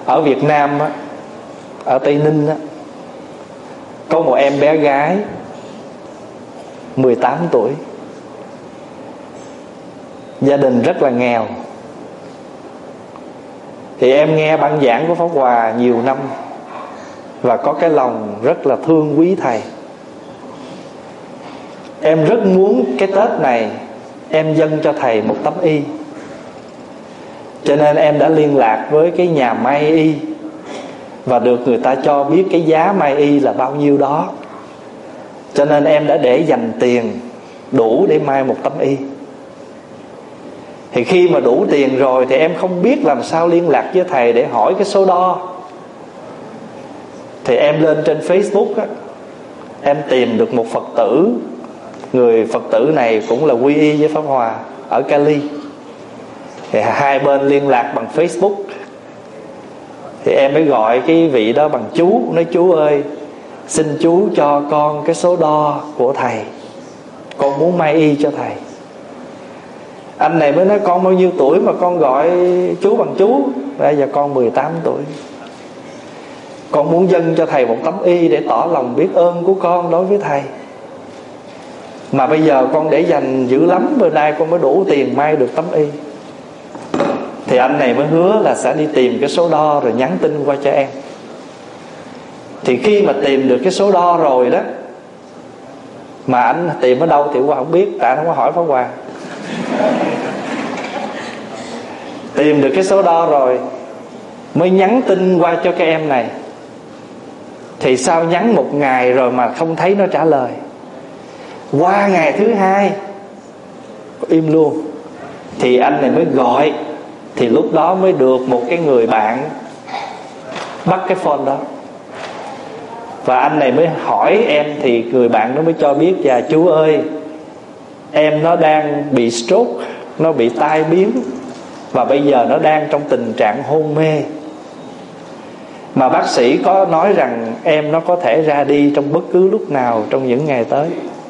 Ở Việt Nam á, ở Tây Ninh á, có một em bé gái 18 tuổi, gia đình rất là nghèo. Thì em nghe băng giảng của Pháp Hòa nhiều năm và có cái lòng rất là thương quý thầy. Em rất muốn cái Tết này em dâng cho thầy một tấm y. Cho nên em đã liên lạc với cái nhà may y và được người ta cho biết cái giá may y là bao nhiêu đó. Cho nên em đã để dành tiền đủ để may một tấm y. Thì khi mà đủ tiền rồi thì em không biết làm sao liên lạc với thầy để hỏi cái số đo. Thì em lên trên Facebook á, em tìm được một Phật tử. Người Phật tử này cũng là quy y với Pháp Hòa ở Cali. Thì hai bên liên lạc bằng Facebook. Thì em mới gọi cái vị đó bằng chú. Nói chú ơi, xin chú cho con cái số đo của thầy, con muốn may y cho thầy. Anh này mới nói con bao nhiêu tuổi mà con gọi chú bằng chú? Bây giờ con 18 tuổi. Con muốn dâng cho thầy một tấm y để tỏ lòng biết ơn của con đối với thầy. Mà bây giờ con để dành dữ lắm, bữa nay con mới đủ tiền may được tấm y. Thì anh này mới hứa là sẽ đi tìm cái số đo rồi nhắn tin qua cho em. Thì khi mà tìm được cái số đo rồi đó, mà anh tìm ở đâu thì Hòa không biết, tại anh không có hỏi Pháp Hòa. Tìm được cái số đo rồi mới nhắn tin qua cho cái em này. Thì sao nhắn một ngày rồi mà không thấy nó trả lời. Qua ngày thứ hai im luôn. Thì anh này mới gọi. Thì lúc đó mới được một cái người bạn bắt cái phone đó. Và anh này mới hỏi em. Thì người bạn nó mới cho biết: dạ chú ơi, em nó đang bị stroke, nó bị tai biến, và bây giờ nó đang trong tình trạng hôn mê. Mà bác sĩ có nói rằng em nó có thể ra đi trong bất cứ lúc nào trong những ngày tới.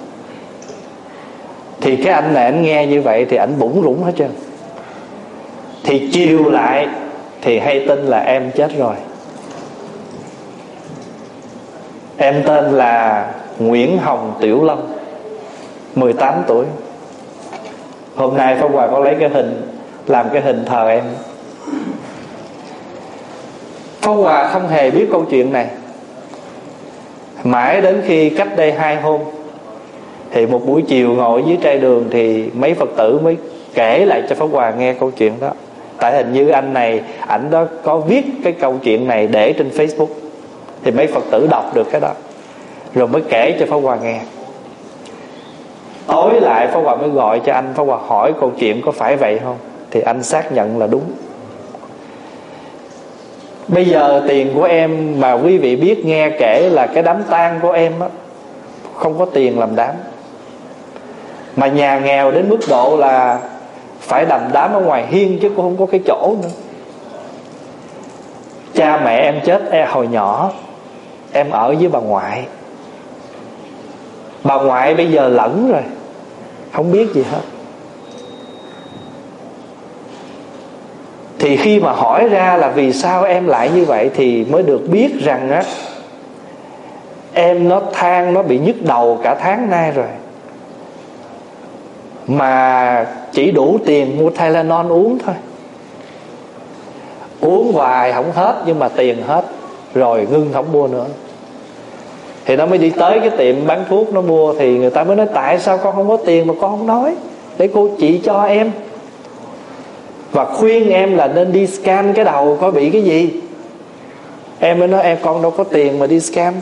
Thì cái anh này anh nghe như vậy thì anh bủn rủn hết trơn. Thì chiều lại thì hay tin là em chết rồi. Em tên là Nguyễn Hồng Tiểu Lâm, 18 tuổi. Hôm nay Pháp Hòa có lấy cái hình, làm cái hình thờ em. Pháp Hòa không hề biết câu chuyện này. Mãi đến khi cách đây 2 hôm, thì một buổi chiều ngồi dưới trai đường, thì mấy Phật tử mới kể lại cho Pháp Hòa nghe câu chuyện đó. Tại hình như anh này, ảnh đó có viết cái câu chuyện này để trên Facebook. Thì mấy Phật tử đọc được cái đó rồi mới kể cho Pháp Hòa nghe. Tối lại Pháp Hòa mới gọi cho anh. Pháp Hòa hỏi câu chuyện có phải vậy không? Thì anh xác nhận là đúng. Bây giờ tiền của em mà quý vị biết nghe kể là cái đám tang của em á, không có tiền làm đám. Mà nhà nghèo đến mức độ là phải đằm đám ở ngoài hiên chứ cũng không có cái chỗ nữa. Cha mẹ em chết hồi nhỏ, em ở với bà ngoại. Bà ngoại bây giờ lẫn rồi, không biết gì hết. Thì khi mà hỏi ra là vì sao em lại như vậy, thì mới được biết rằng á, em nó than, nó bị nhức đầu cả tháng nay rồi, mà chỉ đủ tiền mua Tylenol uống thôi. Uống hoài không hết, nhưng mà tiền hết rồi ngưng không mua nữa. Thì nó mới đi tới cái tiệm bán thuốc nó mua. Thì người ta mới nói: tại sao con không có tiền mà con không nói, để cô chị cho em, và khuyên em là nên đi scan cái đầu coi bị cái gì. Em mới nói: em con đâu có tiền mà đi scan.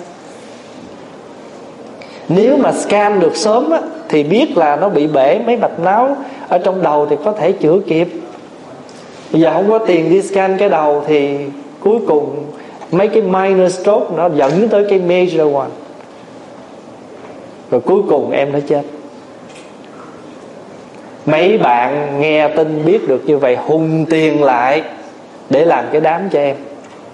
Nếu mà scan được sớm á, thì biết là nó bị bể mấy mạch máu ở trong đầu thì có thể chữa kịp. Bây giờ không có tiền đi scan cái đầu thì cuối cùng mấy cái minor stroke nó dẫn tới cái major one. Rồi cuối cùng em nó chết. Mấy bạn nghe tin biết được như vậy hùng tiền lại để làm cái đám cho em.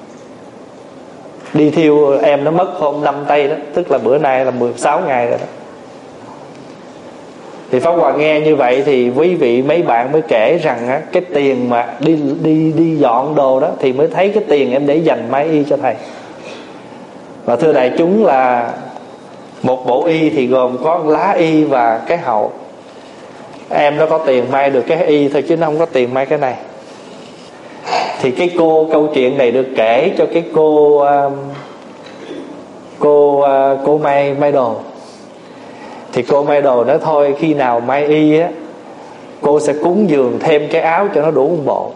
Đi thiêu em nó mất hôm 5 tây đó, tức là bữa nay là 16 ngày rồi đó. Thì Pháp Hòa nghe như vậy thì quý vị mấy bạn mới kể rằng á, cái tiền mà đi dọn đồ đó thì mới thấy cái tiền em để dành may y cho thầy. Và thưa đại chúng là một bộ y thì gồm có lá y và cái hậu. Em nó có tiền may được cái y thôi chứ nó không có tiền may cái này. Thì cái câu chuyện này được kể cho cái cô may đồ. Thì cô may đồ nói thôi khi nào may y á, cô sẽ cúng dường thêm cái áo cho nó đủ một bộ.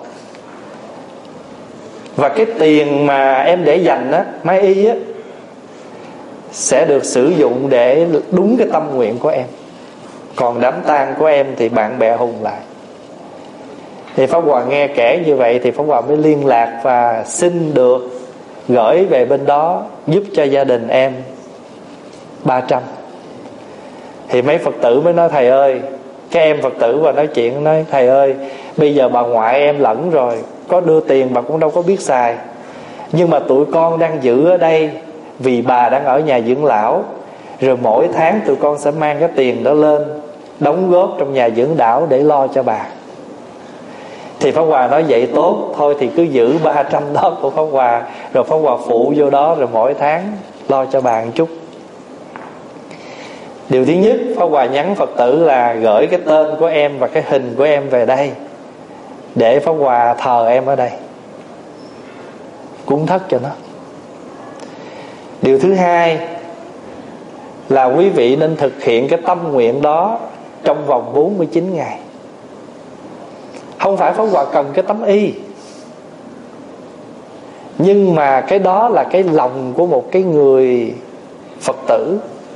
Và cái tiền mà em để dành á, may y á, sẽ được sử dụng để đúng cái tâm nguyện của em. Còn đám tang của em thì bạn bè hùng lại. Thì Pháp Hòa nghe kể như vậy thì Pháp Hòa mới liên lạc và xin được gửi về bên đó giúp cho gia đình em 300. Thì mấy Phật tử mới nói thầy ơi, cái em Phật tử và nói chuyện nói thầy ơi, bây giờ bà ngoại em lẫn rồi, có đưa tiền bà cũng đâu có biết xài, nhưng mà tụi con đang giữ ở đây vì bà đang ở nhà dưỡng lão, rồi mỗi tháng tụi con sẽ mang cái tiền đó lên đóng góp trong nhà dưỡng lão để lo cho bà. Thì Pháp Hòa nói vậy tốt, thôi thì cứ giữ 300 đó của Pháp Hòa, rồi Pháp Hòa phụ vô đó, rồi mỗi tháng lo cho bà một chút. Điều thứ nhất, Pháp Hòa nhắn Phật tử là gửi cái tên của em và cái hình của em về đây để Pháp Hòa thờ em ở đây, cúng thất cho nó. Điều thứ hai là quý vị nên thực hiện cái tâm nguyện đó trong vòng 49 ngày. Không phải Pháp Hòa cần cái tấm y, nhưng mà cái đó là cái lòng của một cái người Phật tử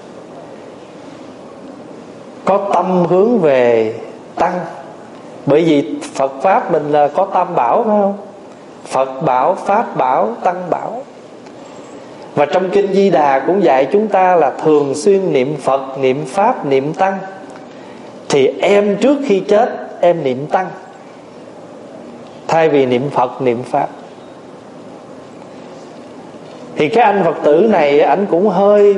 có tâm hướng về tăng. Bởi vì Phật Pháp mình là có tam bảo, phải không? Phật bảo, Pháp bảo, Tăng bảo. Và trong Kinh Di Đà cũng dạy chúng ta là thường xuyên niệm Phật, niệm Pháp, niệm Tăng. Thì em trước khi chết em niệm Tăng thay vì niệm Phật, niệm Pháp. Thì cái anh Phật tử này anh cũng hơi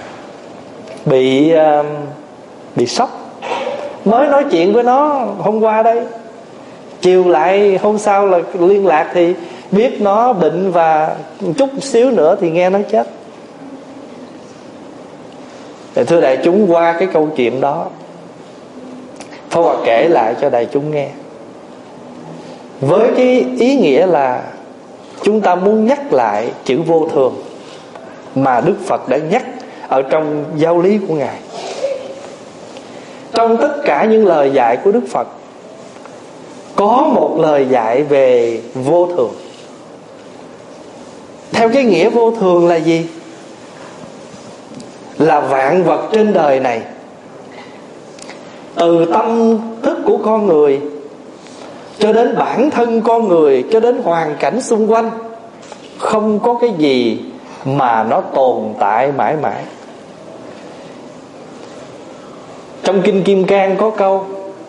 bị sốc. Mới nói chuyện với nó hôm qua đây, chiều lại hôm sau là liên lạc thì biết nó bệnh và chút xíu nữa thì nghe nó chết. Thì thưa đại chúng, qua cái câu chuyện đó Pháp Hòa kể lại cho đại chúng nghe với cái ý nghĩa là chúng ta muốn nhắc lại chữ vô thường mà Đức Phật đã nhắc ở trong giáo lý của Ngài. Trong tất cả những lời dạy của Đức Phật có một lời dạy về vô thường. Theo cái nghĩa vô thường là gì? Là vạn vật trên đời này, từ tâm thức của con người cho đến bản thân con người, cho đến hoàn cảnh xung quanh, không có cái gì mà nó tồn tại mãi mãi. Trong Kinh Kim Cang có câu: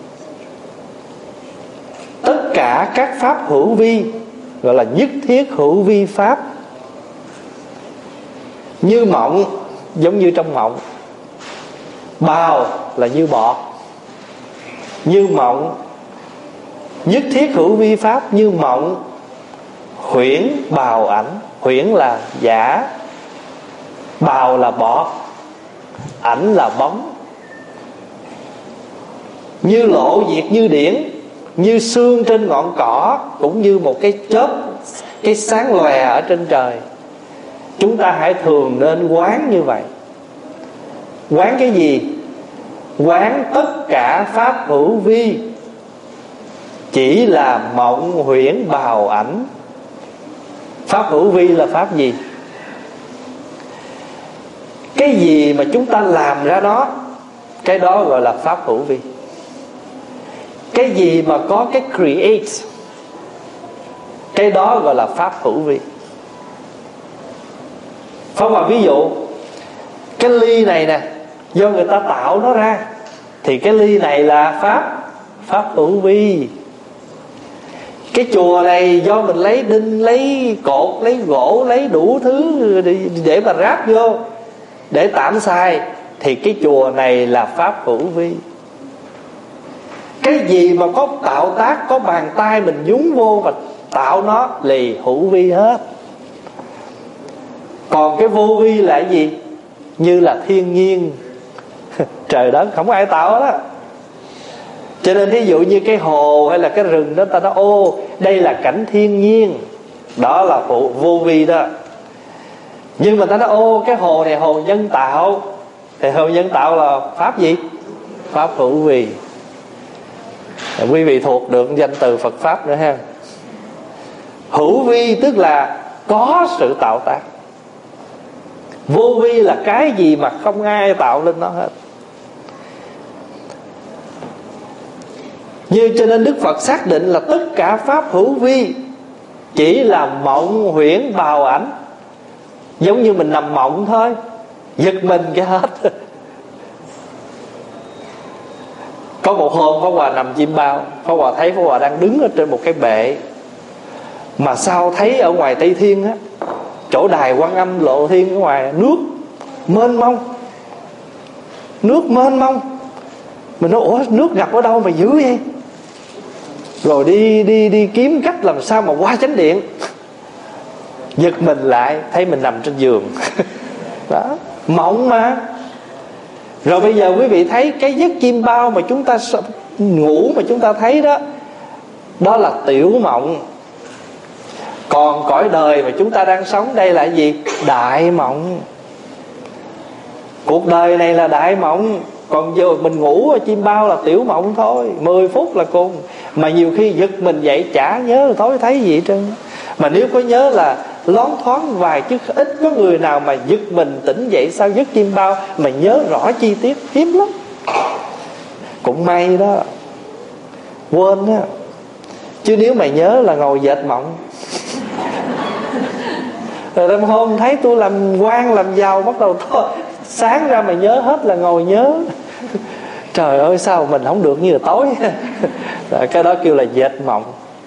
tất cả các pháp hữu vi, gọi là nhất thiết hữu vi pháp, như mộng, giống như trong mộng. Bào là như bọt, như mộng. Nhất thiết hữu vi pháp như mộng, huyễn bào ảnh. Huyễn là giả, bào là bọt, ảnh là bóng. Như lộ diệt như điển, như sương trên ngọn cỏ, cũng như một cái chớp, cái sáng lòe ở trên trời. Chúng ta hãy thường nên quán như vậy. Quán cái gì? Quán tất cả pháp hữu vi chỉ là mộng huyễn bào ảnh. Pháp hữu vi là pháp gì? Cái gì mà chúng ta làm ra đó, cái đó gọi là pháp hữu vi. Cái gì mà có cái create, cái đó gọi là pháp hữu vi. Phong vào ví dụ, cái ly này nè, do người ta tạo nó ra, thì cái ly này là pháp hữu vi. Cái chùa này do mình lấy đinh, lấy cột, lấy gỗ, lấy đủ thứ để mà ráp vô để tạm xài, thì cái chùa này là pháp hữu vi. Cái gì mà có tạo tác, có bàn tay mình nhúng vô và tạo nó lì hữu vi hết. Còn cái vô vi là cái gì? Như là thiên nhiên trời đất không ai tạo đó. Cho nên ví dụ như cái hồ hay là cái rừng đó, ta nói ô đây là cảnh thiên nhiên, đó là vô vi đó. Nhưng mà ta nói ô cái hồ này hồ nhân tạo, thì hồ nhân tạo là pháp gì? Pháp hữu vi. Quý vị thuộc được danh từ Phật Pháp nữa ha. Hữu vi tức là có sự tạo tác. Vô vi là cái gì mà không ai tạo lên nó hết. Như cho nên Đức Phật xác định là tất cả pháp hữu vi chỉ là mộng huyễn bào ảnh. Giống như mình nằm mộng thôi, giật mình cái hết. Có một hôm Pháp Hòa nằm chim bao, Pháp Hòa thấy Pháp Hòa đang đứng ở trên một cái bệ, mà sao thấy ở ngoài Tây Thiên á, chỗ đài Quan Âm Lộ Thiên ở ngoài, nước mênh mông. Nước mênh mông. Mình nói ủa nước ngập ở đâu mà dữ vậy? Rồi đi kiếm cách làm sao mà qua chánh điện. Giật mình lại thấy mình nằm trên giường. Đó, mộng mà. Rồi bây giờ quý vị thấy cái giấc chim bao mà chúng ta ngủ mà chúng ta thấy đó, đó là tiểu mộng. Còn cõi đời mà chúng ta đang sống đây là gì? Đại mộng. Cuộc đời này là đại mộng. Còn giờ mình ngủ ở chim bao là tiểu mộng thôi, 10 phút là cùng. Mà nhiều khi giật mình dậy chả nhớ tối thấy gì hết trơn. Mà nếu có nhớ là loáng thoáng vài chứ ít có người nào mà giật mình tỉnh dậy sau giấc chim bao mà nhớ rõ chi tiết, hiếm lắm. Cũng may đó, quên á. Chứ nếu mày nhớ là ngồi dệt mộng. Rồi đêm hôm thấy tôi làm quan làm giàu, bắt đầu thôi sáng ra mày nhớ hết là ngồi nhớ. Trời ơi sao mình không được như là tối. Rồi, cái đó kêu là dệt mộng.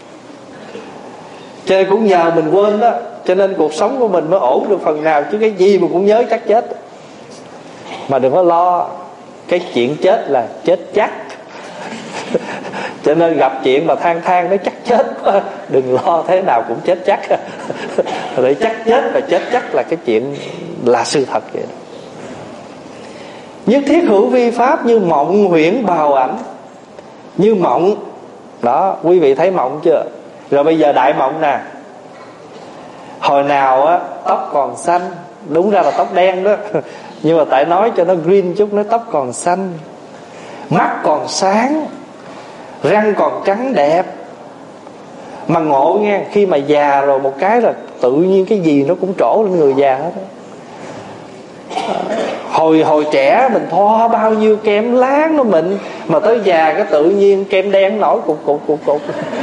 Cho nên cũng nhờ mình quên đó, cho nên cuộc sống của mình mới ổn được phần nào. Chứ cái gì mà cũng nhớ chắc chết. Mà đừng có lo, cái chuyện chết là chết chắc. Cho nên gặp chuyện mà than nó chắc chết quá, đừng lo, thế nào cũng chết chắc. Để chắc chết và chết chắc là cái chuyện là sự thật vậy đó. Nhất thiết hữu vi pháp như mộng huyễn bào ảnh. Như mộng. Đó, quý vị thấy mộng chưa? Rồi bây giờ đại mộng nè. Hồi nào á tóc còn xanh, đúng ra là tóc đen đó, nhưng mà tại nói cho nó green chút, nó tóc còn xanh, mắt còn sáng, răng còn trắng đẹp. Mà ngộ nghe, khi mà già rồi một cái là tự nhiên cái gì nó cũng trổ lên người già hết đó. Hồi trẻ mình thoa bao nhiêu kem láng nó mịn, mà tới già cái tự nhiên kem đen nổi cục.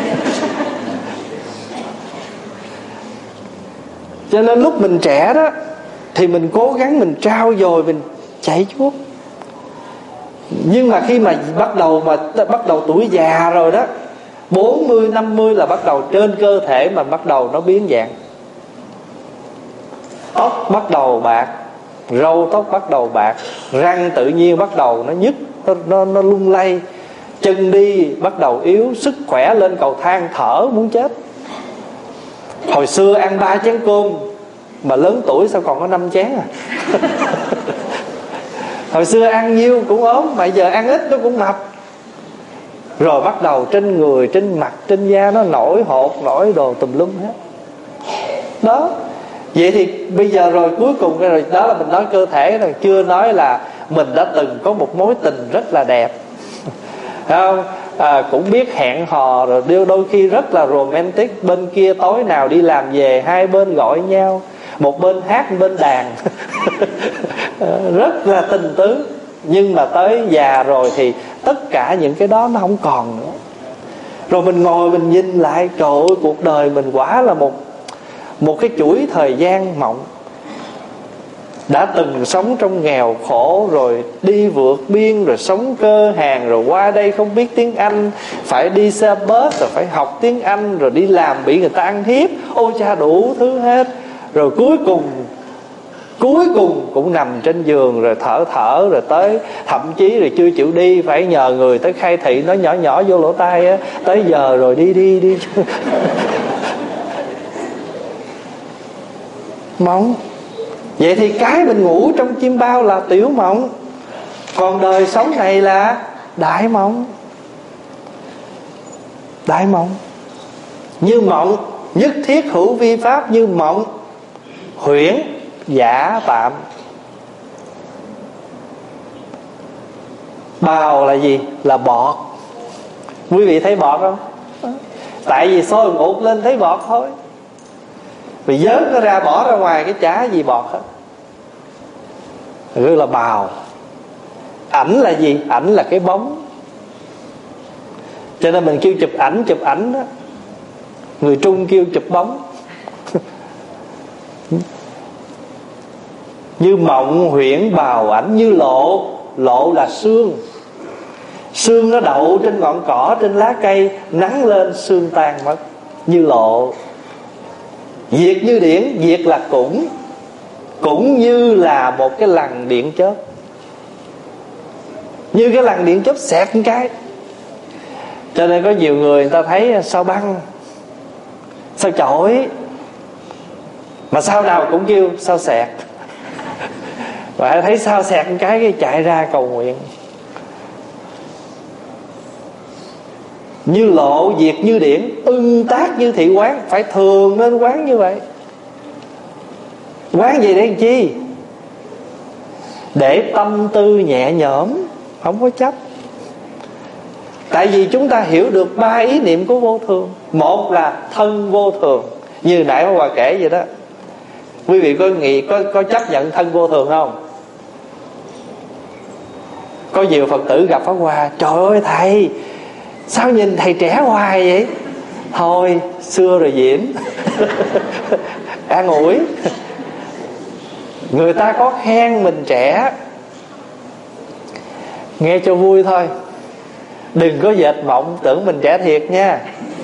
Cho nên lúc mình trẻ đó thì mình cố gắng mình trau dồi, mình chạy chuốt. Nhưng mà khi mà bắt đầu tuổi già rồi đó, 40, 50 là bắt đầu trên cơ thể mà bắt đầu nó biến dạng. Tóc bắt đầu bạc, râu tóc bắt đầu bạc, răng tự nhiên bắt đầu nó nhức, nó lung lay, chân đi bắt đầu yếu, sức khỏe lên cầu thang thở muốn chết. Hồi xưa ăn 3 chén cơm, mà lớn tuổi sao còn có 5 chén à. Hồi xưa ăn nhiêu cũng ốm, mà giờ ăn ít nó cũng mập. Rồi bắt đầu trên người, trên mặt, trên da nó nổi hột, nổi đồ tùm lum hết. Đó. Vậy thì bây giờ rồi cuối cùng rồi, đó là mình nói cơ thể rồi, chưa nói là mình đã từng có một mối tình rất là đẹp. Không? Cũng biết hẹn hò, rồi đôi khi rất là romantic. Bên kia tối nào đi làm về, hai bên gọi nhau, một bên hát một bên đàn. Rất là tình tứ. Nhưng mà tới già rồi thì tất cả những cái đó nó không còn nữa. Rồi mình ngồi mình nhìn lại, trời ơi cuộc đời mình quả là một cái chuỗi thời gian mộng. Đã từng sống trong nghèo khổ, rồi đi vượt biên, rồi sống cơ hàng, rồi qua đây không biết tiếng Anh, phải đi xe bus, rồi phải học tiếng Anh, rồi đi làm bị người ta ăn hiếp, ôi cha đủ thứ hết. Rồi cuối cùng cuối cùng cũng nằm trên giường rồi thở rồi tới, thậm chí rồi chưa chịu đi, phải nhờ người tới khai thị, nói nhỏ nhỏ vô lỗ tai á, tới giờ rồi đi. Mộng. Vậy thì cái mình ngủ trong chim bao là tiểu mộng, còn đời sống này là đại mộng. Đại mộng. Như mộng nhất thiết hữu vi pháp, như mộng huyễn giả tạm. Bào là gì? Là bọt. Quý vị thấy bọt không? Tại vì sôi ngụt lên thấy bọt thôi, vì vớt nó ra bỏ ra ngoài cái chả gì bọt hết. Gọi là bào. Ảnh là gì? Ảnh là cái bóng. Cho nên mình kêu chụp ảnh đó, người Trung kêu chụp bóng. Như mộng huyễn bào ảnh, như lộ. Lộ là sương. Sương nó đậu trên ngọn cỏ, trên lá cây, nắng lên sương tan mất. Như lộ. Diệt như điển. Diệt là cũng như là một cái lằn điện chớp. Như cái lằn điện chớp xẹt một cái. Cho nên có nhiều người ta thấy sao băng, sao chổi, mà sao nào cũng kêu sao xẹt. Và thấy sao xẹt một cái chạy ra cầu nguyện. Như lộ diệt như điển, ưng tác như thị quán. Phải thường nên quán như vậy. Quán gì để làm chi? Để tâm tư nhẹ nhõm, không có chấp. Tại vì chúng ta hiểu được ba ý niệm của vô thường. Một là thân vô thường, như nãy Pháp Hòa kể vậy đó. Quý vị có chấp nhận thân vô thường không? Có nhiều Phật tử gặp Pháp Hòa, trời ơi thầy, sao nhìn thầy trẻ hoài vậy? Thôi xưa rồi diễn. An ủi. Người ta có khen mình trẻ, nghe cho vui thôi, đừng có dệt mộng tưởng mình trẻ thiệt nha.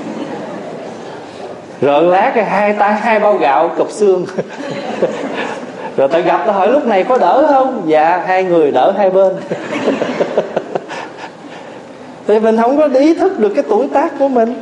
Rồi lát cái hai tay hai bao gạo cụp xương. Rồi ta gặp ta hỏi lúc này có đỡ không? Dạ hai người đỡ hai bên. Thì mình không có ý thức được cái tuổi tác của mình.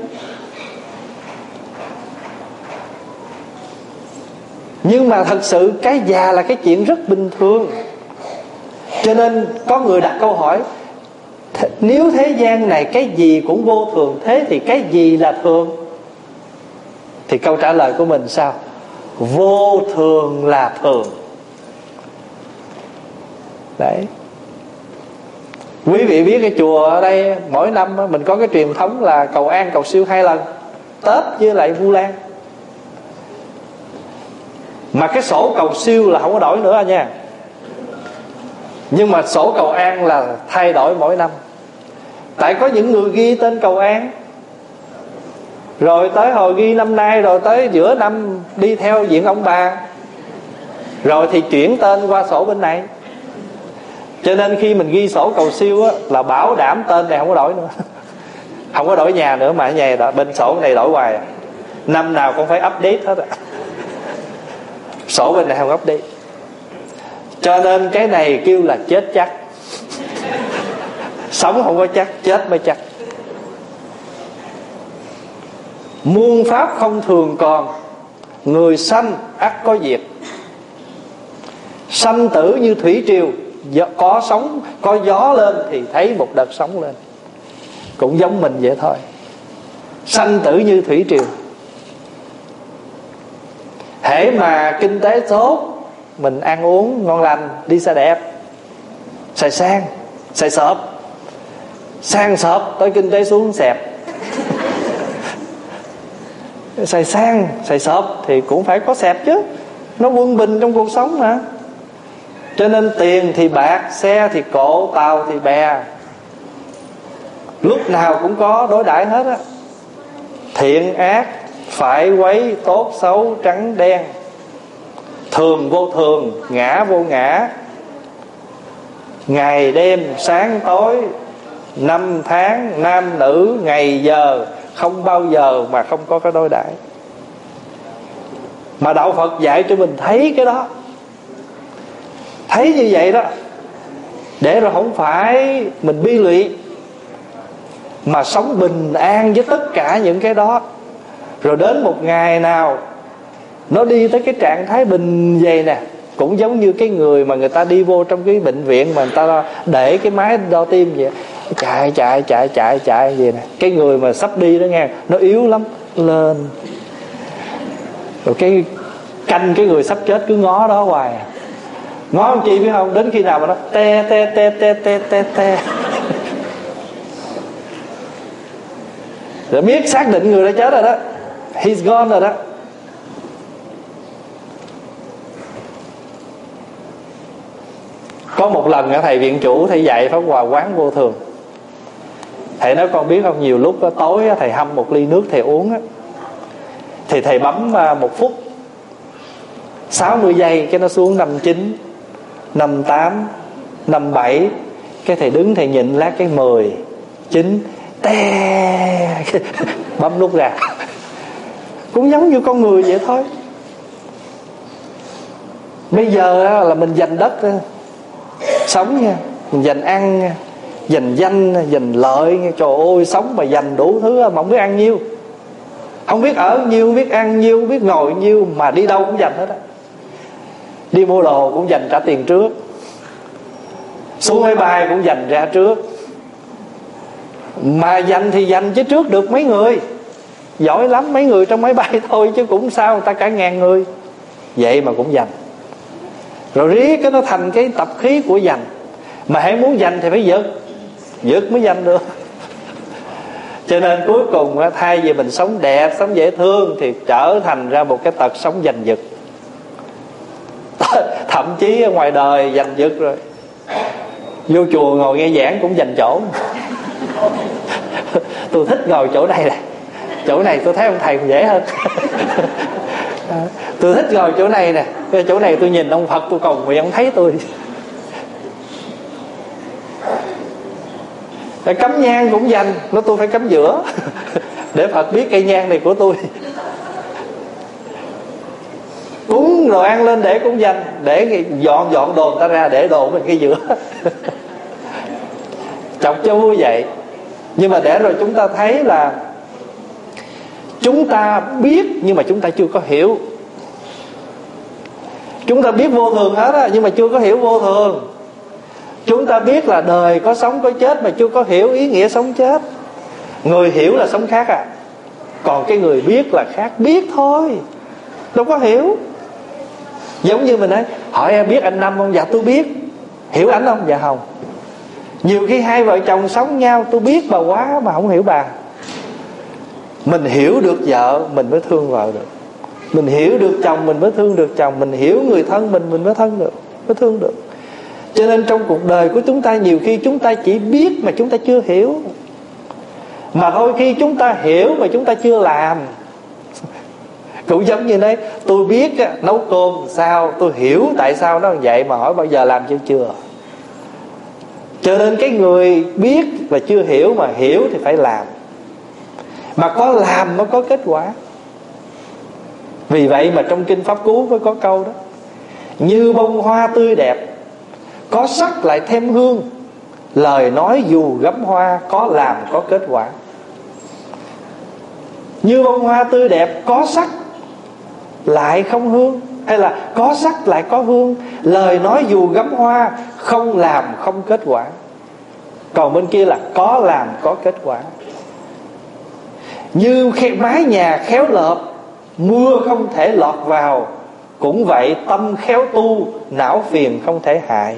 Nhưng mà thật sự cái già là cái chuyện rất bình thường. Cho nên có người đặt câu hỏi, nếu thế gian này cái gì cũng vô thường, thế thì cái gì là thường? Thì câu trả lời của mình sao? Vô thường là thường. Đấy. Quý vị biết cái chùa ở đây mỗi năm mình có cái truyền thống là cầu an cầu siêu 2 lần, Tết với lại Vu Lan. Mà cái sổ cầu siêu là không có đổi nữa nha. Nhưng mà sổ cầu an là thay đổi mỗi năm. Tại có những người ghi tên cầu an, rồi tới hồi ghi năm nay, rồi tới giữa năm đi theo diện ông bà, rồi thì chuyển tên qua sổ bên này. Cho nên khi mình ghi sổ cầu siêu á, là bảo đảm tên này không có đổi nữa. Không có đổi nhà nữa, mà nhà đó, bên sổ này đổi hoài. Năm nào cũng phải update hết. Sổ bên này không update. Cho nên cái này kêu là chết chắc. Sống không có chắc, chết mới chắc. Muôn pháp không thường còn, người sanh ắt có diệt. Sanh tử như thủy triều, có sóng, có gió lên thì thấy một đợt sóng lên. Cũng giống mình vậy thôi. Sanh tử như thủy triều. Hễ mà kinh tế tốt, mình ăn uống ngon lành, đi xe đẹp, xài sang, xài sợp, sang sợp tới kinh tế xuống xẹp. Xài sang, xài sợp thì cũng phải có xẹp chứ. Nó quân bình trong cuộc sống mà. Cho nên tiền thì bạc, xe thì cộ, tàu thì bè, lúc nào cũng có đối đãi hết á. Thiện ác, phải quấy, tốt xấu, trắng đen, thường vô thường, ngã vô ngã, ngày đêm, sáng tối, năm tháng, nam nữ, ngày giờ, không bao giờ mà không có cái đối đãi. Mà đạo Phật dạy cho mình thấy cái đó. Thấy như vậy đó, để rồi không phải mình bi lụy, mà sống bình an với tất cả những cái đó. Rồi đến một ngày nào nó đi tới cái trạng thái bình vậy nè, cũng giống như cái người mà người ta đi vô trong cái bệnh viện mà người ta để cái máy đo tim vậy, chạy vậy nè. Cái người mà sắp đi đó nghe, nó yếu lắm, lên rồi cái canh cái người sắp chết cứ ngó đó hoài à. Ngó làm chi biết không? Đến khi nào mà nó te rồi biết xác định người đã chết rồi đó, he's gone rồi đó. Có một lần thầy viện chủ thầy dạy pháp hòa quán vô thường. Thầy nói con biết không, nhiều lúc tối thầy hâm một ly nước thầy uống á, thì thầy bấm 1 phút 60 giây, cái nó xuống 59, 58, 57. Cái thầy đứng thầy nhịn lát cái 10, 9, te bấm nút ra. Cũng giống như con người vậy thôi. Bây giờ là mình giành đất sống nha, mình giành ăn nha, giành danh, giành lợi nha. Trời ơi, sống mà giành đủ thứ mà không biết ăn nhiêu, không biết ở nhiêu, không biết ăn nhiêu, không biết ngồi nhiêu, mà đi đâu cũng giành hết á. Đi mua đồ cũng dành trả tiền trước, xuống máy bay cũng dành ra trước. Mà dành thì dành chứ trước được mấy người, giỏi lắm, mấy người trong máy bay thôi, chứ cũng sao người ta cả ngàn người. Vậy mà cũng dành. Rồi riết cái nó thành cái tập khí của dành. Mà hãy muốn dành thì phải giật mới dành được. Cho nên cuối cùng thay vì mình sống đẹp, sống dễ thương, thì trở thành ra một cái tật sống giành giật. Thậm chí ở ngoài đời giành giật rồi, vô chùa ngồi nghe giảng cũng giành chỗ. Tôi thích ngồi chỗ này nè, chỗ này tôi thấy ông thầy còn dễ hơn. Tôi thích ngồi chỗ này nè, chỗ này tôi nhìn ông Phật tôi cầu nguyện ông thấy tôi. Cắm nhang cũng dành, nó tôi phải cắm giữa để Phật biết cây nhang này của tôi. Cúng đồ ăn lên để cũng dành, để dọn đồ người ta ra để đồ bên cái giữa. Chọc cho vui vậy. Nhưng mà để rồi chúng ta thấy là chúng ta biết nhưng mà chúng ta chưa có hiểu. Chúng ta biết vô thường hết á, nhưng mà chưa có hiểu vô thường. Chúng ta biết là đời có sống có chết mà chưa có hiểu ý nghĩa sống chết. Người hiểu là sống khác à, còn cái người biết là khác. Biết thôi, đâu có hiểu. Giống như mình nói, hỏi em biết anh Năm không? Dạ tôi biết. Hiểu ảnh không? Dạ không. Nhiều khi hai vợ chồng sống nhau, tôi biết bà quá mà không hiểu bà. Mình hiểu được vợ mình mới thương vợ được, mình hiểu được chồng mình mới thương được chồng, mình hiểu người thân mình mới thân được, mới thương được. Cho nên trong cuộc đời của chúng ta, nhiều khi chúng ta chỉ biết mà chúng ta chưa hiểu. Mà đôi khi chúng ta hiểu mà chúng ta chưa làm. Cũng giống như đấy, tôi biết nấu cơm sao, tôi hiểu tại sao nó vậy, mà hỏi bao giờ làm chưa. Cho nên cái người biết và chưa hiểu, mà hiểu thì phải làm. Mà có làm mới có kết quả. Vì vậy mà trong Kinh Pháp Cú mới có câu đó: như bông hoa tươi đẹp, có sắc lại thêm hương, lời nói dù gấm hoa, có làm có kết quả. Như bông hoa tươi đẹp, có sắc lại không hương, hay là có sắc lại có hương, lời nói dù gấm hoa, không làm không kết quả. Còn bên kia là có làm có kết quả. Như mái nhà khéo lợp, mưa không thể lọt vào, cũng vậy tâm khéo tu, não phiền không thể hại.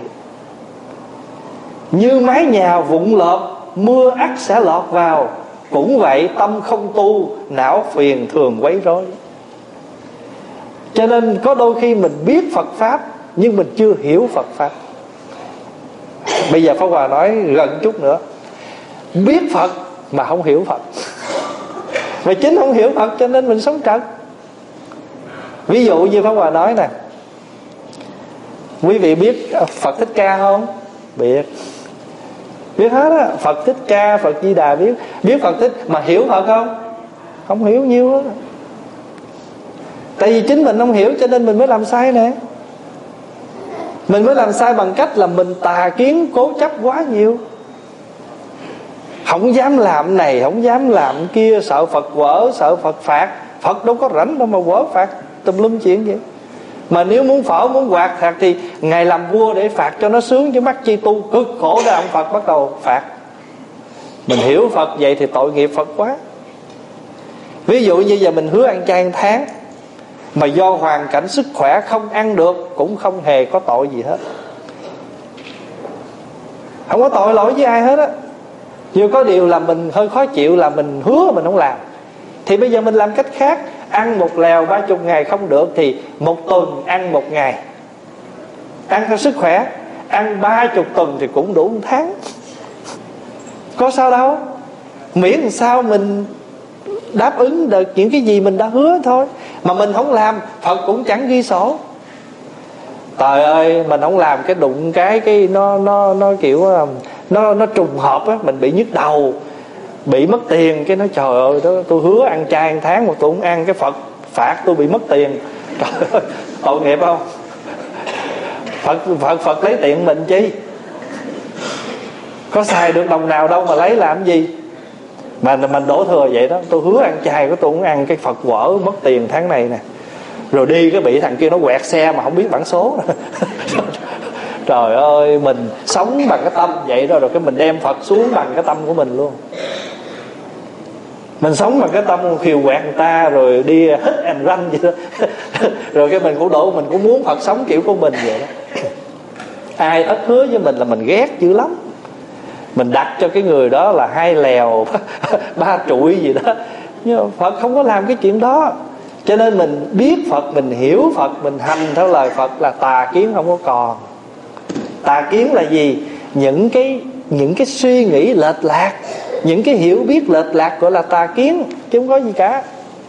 Như mái nhà vụn lợp, mưa ắt sẽ lọt vào, cũng vậy tâm không tu, não phiền thường quấy rối. Cho nên có đôi khi mình biết Phật Pháp nhưng mình chưa hiểu Phật Pháp. Bây giờ Pháp Hòa nói gần chút nữa, biết Phật mà không hiểu Phật. Và chính không hiểu Phật cho nên mình sống trật. Ví dụ như Pháp Hòa nói nè, quý vị biết Phật Thích Ca không? Biết hết á. Phật Thích Ca, Phật Di Đà biết. Biết Phật Thích mà hiểu Phật không? Không hiểu nhiêu á. Tại vì chính mình không hiểu cho nên mình mới làm sai nè. Mình mới làm sai bằng cách là mình tà kiến cố chấp quá nhiều, không dám làm này, không dám làm kia, sợ Phật quở, sợ Phật phạt. Phật đâu có rảnh đâu mà quở phạt tùm lum chuyện vậy. Mà nếu muốn phở, muốn quạt phạt thì Ngài làm vua để phạt cho nó sướng, chứ mắc chi tu cực khổ ra ông Phật bắt đầu phạt. Mình hiểu Phật vậy thì tội nghiệp Phật quá. Ví dụ như giờ mình hứa ăn chay 1 tháng, mà do hoàn cảnh sức khỏe không ăn được, cũng không hề có tội gì hết, không có tội lỗi với ai hết á. Nhưng có điều là mình hơi khó chịu là mình hứa mình không làm. Thì bây giờ mình làm cách khác. Ăn 1 lèo 30 ngày không được thì 1 tuần ăn 1 ngày, ăn theo sức khỏe. Ăn 30 tuần thì cũng đủ 1 tháng, có sao đâu. Miễn làm sao mình đáp ứng được những cái gì mình đã hứa thôi. Mà mình không làm, Phật cũng chẳng ghi sổ. Trời ơi, mình không làm cái đụng cái nó kiểu nó trùng hợp á, mình bị nhức đầu, bị mất tiền, cái nói trời ơi đó, tôi hứa ăn chay 1 tháng mà tôi không ăn, cái Phật phạt tôi bị mất tiền. Trời ơi, tội nghiệp không? Phật lấy tiền mình chi, có xài được đồng nào đâu mà lấy làm gì. Mà mình đổ thừa vậy đó, tôi hứa ăn chay của tôi không ăn, cái Phật quở mất tiền tháng này nè. Rồi đi cái bị thằng kia nó quẹt xe mà không biết bản số. Trời ơi, mình sống bằng cái tâm vậy đó, rồi cái mình đem Phật xuống bằng cái tâm của mình luôn. Mình sống bằng cái tâm khiêu quẹt người ta, rồi đi hit and run vậy đó. Rồi cái mình cũng muốn Phật sống kiểu của mình vậy đó. Ai ít hứa với mình là mình ghét dữ lắm. Mình đặt cho cái người đó là 2 lèo 3 trụi gì đó. Nhưng mà Phật không có làm cái chuyện đó. Cho nên mình biết Phật, mình hiểu Phật, mình hành theo lời Phật là tà kiến không có còn. Tà kiến là gì? Những cái suy nghĩ lệch lạc, những cái hiểu biết lệch lạc gọi là tà kiến, chứ không có gì cả.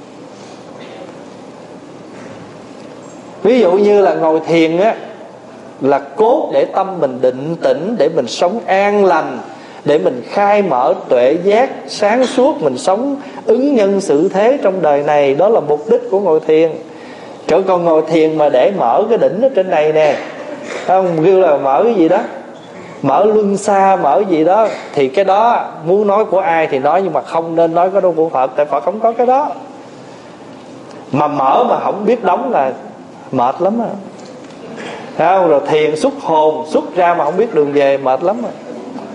Ví dụ như là ngồi thiền á, là cốt để tâm mình định tĩnh, để mình sống an lành, để mình khai mở tuệ giác sáng suốt, mình sống ứng nhân xử thế trong đời này. Đó là mục đích của ngồi thiền. Còn ngồi thiền mà để mở cái đỉnh ở trên này nè, không kêu là mở cái gì đó, mở luân xa, mở gì đó, thì cái đó muốn nói của ai thì nói, nhưng mà không nên nói cái đó của Phật, tại Phật không có cái đó. Mà mở mà không biết đóng là mệt lắm á. Không? Rồi thiền xuất hồn, xuất ra mà không biết đường về, mệt lắm rồi.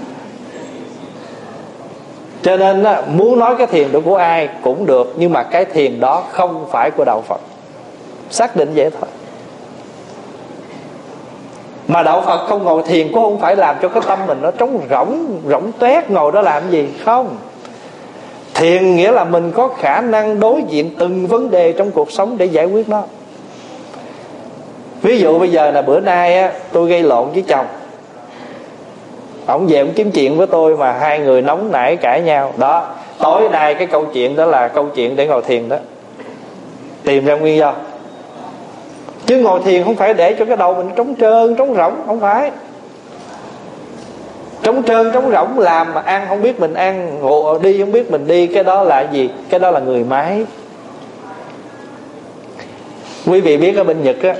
Cho nên á, muốn nói cái thiền đó của ai cũng được, nhưng mà cái thiền đó không phải của đạo Phật. Xác định vậy thôi. Mà đạo Phật không ngồi thiền cũng không phải làm cho cái tâm mình nó trống rỗng toét, ngồi đó làm gì. Không. Thiền nghĩa là mình có khả năng đối diện từng vấn đề trong cuộc sống để giải quyết nó. Ví dụ bây giờ là bữa nay á, tôi gây lộn với chồng, ổng về ổng kiếm chuyện với tôi mà 2 người nóng nảy cãi nhau đó. Tối nay cái câu chuyện đó là câu chuyện để ngồi thiền đó, tìm ra nguyên do. Chứ ngồi thiền không phải để cho cái đầu mình trống trơn trống rỗng, không phải. Trống trơn trống rỗng làm mà ăn không biết mình ăn, ngủ đi không biết mình đi, cái đó là gì? Cái đó là người máy. Quý vị biết ở bên Nhật á,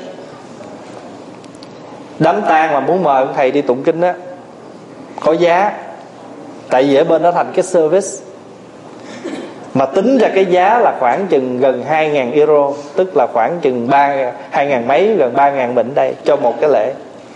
đám tang mà muốn mời ông thầy đi tụng kinh á, có giá. Tại vì ở bên đó thành cái service, mà tính ra cái giá là khoảng chừng gần 2.000 euro, tức là khoảng chừng 2.000 mấy, gần 3.000 bệnh đây cho một cái lễ.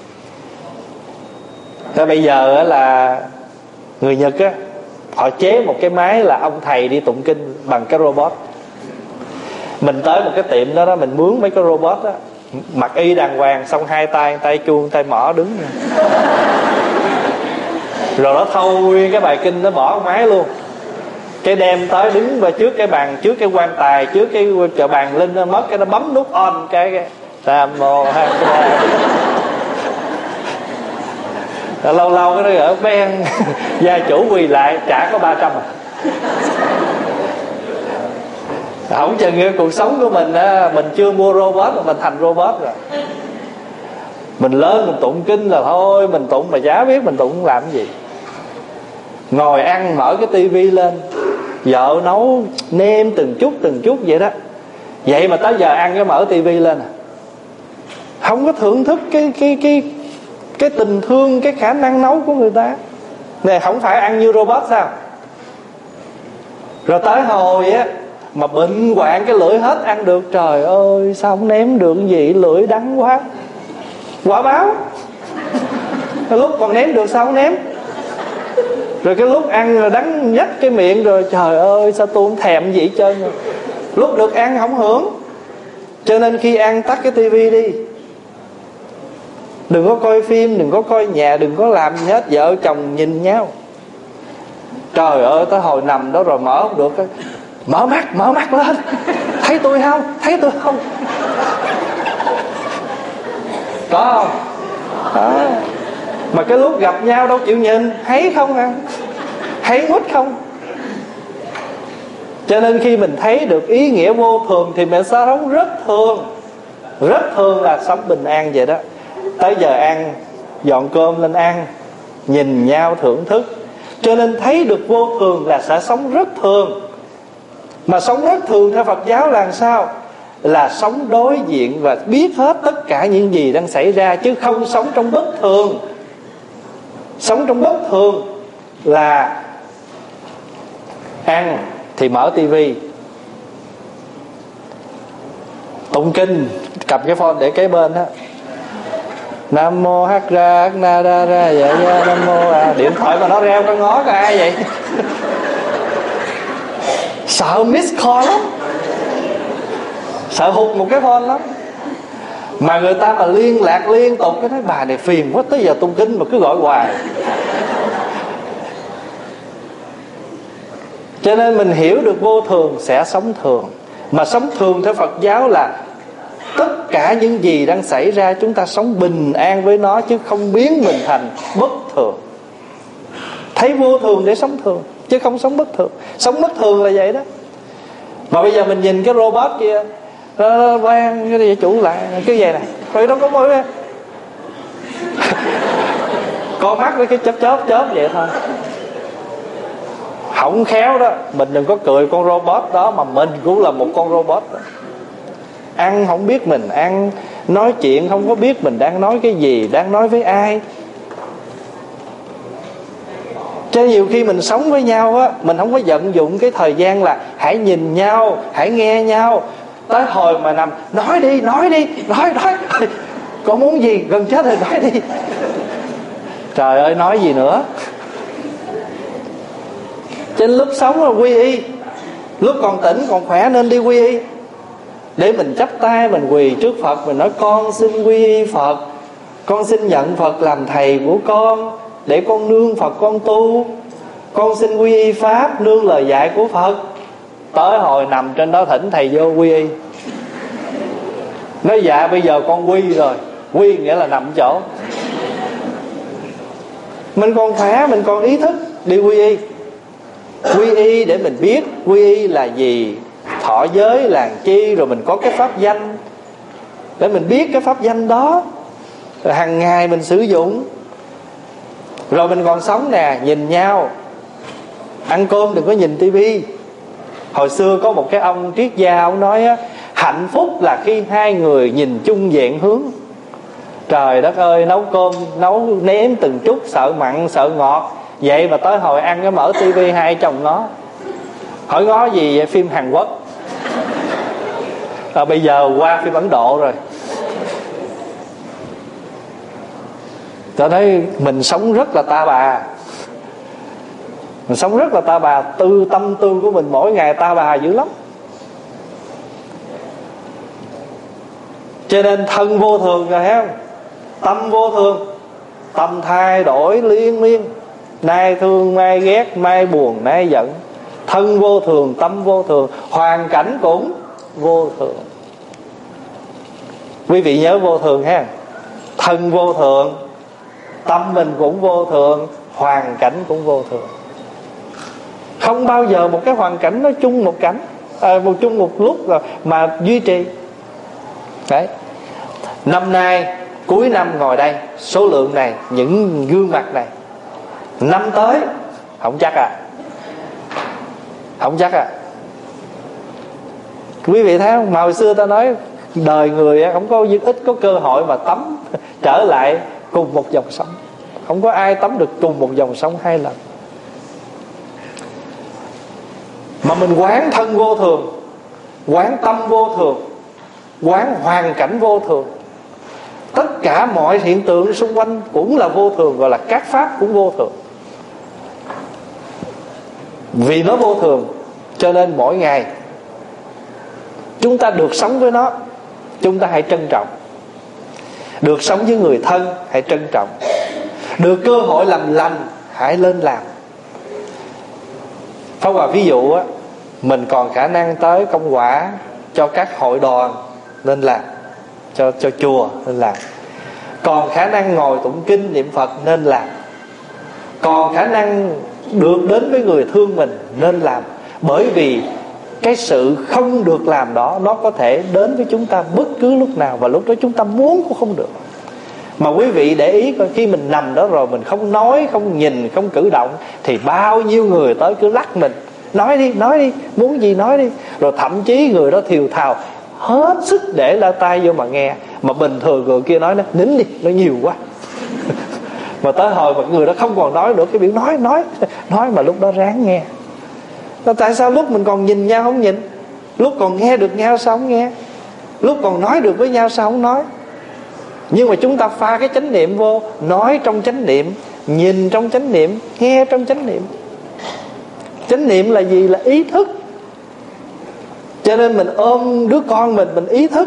Thế bây giờ là người Nhật á, họ chế một cái máy là ông thầy đi tụng kinh bằng cái robot. Mình tới một cái tiệm đó, mình mướn mấy cái robot đó, mặc y đàng hoàng, xong 2 tay chuông tay mỏ đứng rồi nó thâu nguyên cái bài kinh, nó bỏ máy luôn, cái đem tới đứng vào trước cái bàn, trước cái quan tài, trước cái chợ bàn linh, nó mất cái nó bấm nút on cái Nam Mô Ha lâu lâu cái nó gỡ ben gia chủ quỳ lại trả có 300 à. Không chừng cái cuộc sống của mình á, mình chưa mua robot mà mình thành robot rồi. Mình lớn mình tụng kinh là thôi, mình tụng mà chả biết mình tụng làm cái gì. Ngồi ăn mở cái tivi lên, vợ nấu nêm từng chút vậy đó. Vậy mà tới giờ ăn cái mở tivi lên à. Không có thưởng thức cái tình thương, cái khả năng nấu của người ta. Này không phải ăn như robot sao? Rồi tới hồi á mà bệnh hoạn cái lưỡi hết ăn được, trời ơi sao không ném được cái gì, lưỡi đắng quá. Quả báo. Cái lúc còn ném được sao không ném. Rồi cái lúc ăn rồi đắng nhách cái miệng, rồi trời ơi sao tôi không thèm gì hết trơn rồi. Lúc được ăn không hưởng. Cho nên khi ăn tắt cái tivi đi, đừng có coi phim, đừng có coi nhà, đừng có làm gì hết. Vợ chồng nhìn nhau, trời ơi tới hồi nằm đó rồi mở không được, mở mắt lên, thấy tôi không, thấy tôi không, có không đó. Mà cái lúc gặp nhau đâu chịu nhìn, thấy không à, thấy quýt không. Cho nên khi mình thấy được ý nghĩa vô thường thì mình sẽ sống rất thường. Rất thường là sống bình an vậy đó. Tới giờ ăn, dọn cơm lên ăn, nhìn nhau thưởng thức. Cho nên thấy được vô thường là sẽ sống rất thường. Mà sống rất thường theo Phật giáo là làm sao? Là sống đối diện và biết hết tất cả những gì đang xảy ra, chứ không sống trong bất thường. Sống trong bất thường là ăn thì mở tivi, tụng kinh, cầm cái phone để kế bên đó, Nam mô Hắc Ra Hắc Na Ra Ra Dạ Dạ Nam mô à. Điện thoại mà nó reo con ngó có ai vậy? Sợ miss call lắm, sợ hụt một cái phone lắm. Mà người ta mà liên lạc liên tục, cái nói bà này phiền quá, tới giờ tụng kinh mà cứ gọi hoài. Cho nên mình hiểu được vô thường sẽ sống thường. Mà sống thường theo Phật giáo là tất cả những gì đang xảy ra chúng ta sống bình an với nó, chứ không biến mình thành bất thường. Thấy vô thường để sống thường, chứ không sống bất thường. Sống bất thường là vậy đó. Mà bây giờ mình nhìn cái robot kia, nó quan cái địa chủ lại cái gì này, rồi nó có mỗi con mắt với cái chớp vậy thôi. Không khéo đó, mình đừng có cười con robot đó, mà mình cũng là một con robot đó. Ăn không biết mình ăn, nói chuyện không có biết mình đang nói cái gì, đang nói với ai. Cho nhiều khi mình sống với nhau á, mình không có vận dụng cái thời gian là hãy nhìn nhau, hãy nghe nhau. Tới hồi mà nằm, nói đi, nói con muốn gì, gần chết rồi nói đi. Trời ơi nói gì nữa. Trên lúc sống là quy y, lúc còn tỉnh còn khỏe nên đi quy y. Để mình chắp tay mình quỳ trước Phật, mình nói con xin quy y Phật, con xin nhận Phật làm thầy của con, để con nương Phật con tu. Con xin quy y Pháp, nương lời dạy của Phật. Tới hồi nằm trên đó thỉnh thầy vô quy y. Nói dạ bây giờ con quy rồi. Quy nghĩa là nằm chỗ. Mình còn khỏe, mình còn ý thức, đi quy y. Quy y để mình biết quy y là gì, thọ giới làng chi, rồi mình có cái pháp danh để mình biết cái pháp danh đó, rồi hàng ngày mình sử dụng. Rồi mình còn sống nè, nhìn nhau, ăn cơm đừng có nhìn tivi. Hồi xưa có một cái ông triết gia, ông nói á, hạnh phúc là khi hai người nhìn chung dạng hướng. Trời đất ơi, nấu cơm nấu nếm từng chút, sợ mặn sợ ngọt, vậy mà tới hồi ăn cái mở tivi hai chồng nó hỏi ngó gì vậy? Phim Hàn Quốc. Bây giờ qua phim Ấn Độ rồi. Cho thấy mình sống rất là ta bà. Mình sống rất là ta bà. Tâm tư của mình mỗi ngày ta bà dữ lắm. Cho nên thân vô thường rồi thấy không? Tâm vô thường, tâm thay đổi liên miên, nay thương mai ghét, mai buồn nay giận. Thân vô thường, tâm vô thường, hoàn cảnh cũng vô thường. Quý vị nhớ vô thường ha. Thân vô thường, tâm mình cũng vô thường, hoàn cảnh cũng vô thường. Không bao giờ một cái hoàn cảnh nó chung một cảnh, chung một lúc rồi mà duy trì. Đấy. Năm nay cuối năm ngồi đây, số lượng này, những gương mặt này, năm tới không chắc à. Không chắc à. Quý vị thấy không? Mà hồi xưa ta nói đời người không có ít có cơ hội mà tắm trở lại cùng một dòng sông. Không có ai tắm được cùng một dòng sông hai lần. Mà mình quán thân vô thường, quán tâm vô thường, quán hoàn cảnh vô thường, tất cả mọi hiện tượng xung quanh cũng là vô thường, gọi là các pháp cũng vô thường. Vì nó vô thường cho nên mỗi ngày chúng ta được sống với nó, chúng ta hãy trân trọng. Được sống với người thân, hãy trân trọng. Được cơ hội làm lành, hãy lên làm. Pháp Hòa ví dụ á, mình còn khả năng tới công quả cho các hội đoàn nên làm, cho chùa nên làm. Còn khả năng ngồi tụng kinh niệm Phật nên làm. Còn khả năng được đến với người thương mình nên làm. Bởi vì cái sự không được làm đó, nó có thể đến với chúng ta bất cứ lúc nào, và lúc đó chúng ta muốn cũng không được. Mà quý vị để ý coi, khi mình nằm đó rồi mình không nói, không nhìn, không cử động, thì bao nhiêu người tới cứ lắc mình. Nói đi, muốn gì nói đi. Rồi thậm chí người đó thều thào hết sức để la tai vô mà nghe. Mà bình thường người kia nói nó nín đi, nó nhiều quá. Mà tới hồi mà người đó không còn nói nữa, cái biểu nói mà lúc đó ráng nghe. Tại sao lúc mình còn nhìn nhau không nhìn? Lúc còn nghe được nhau sao không nghe? Lúc còn nói được với nhau sao không nói? Nhưng mà chúng ta pha cái chánh niệm vô, nói trong chánh niệm, nhìn trong chánh niệm, nghe trong chánh niệm. Chánh niệm là gì? Là ý thức. Cho nên mình ôm đứa con mình ý thức.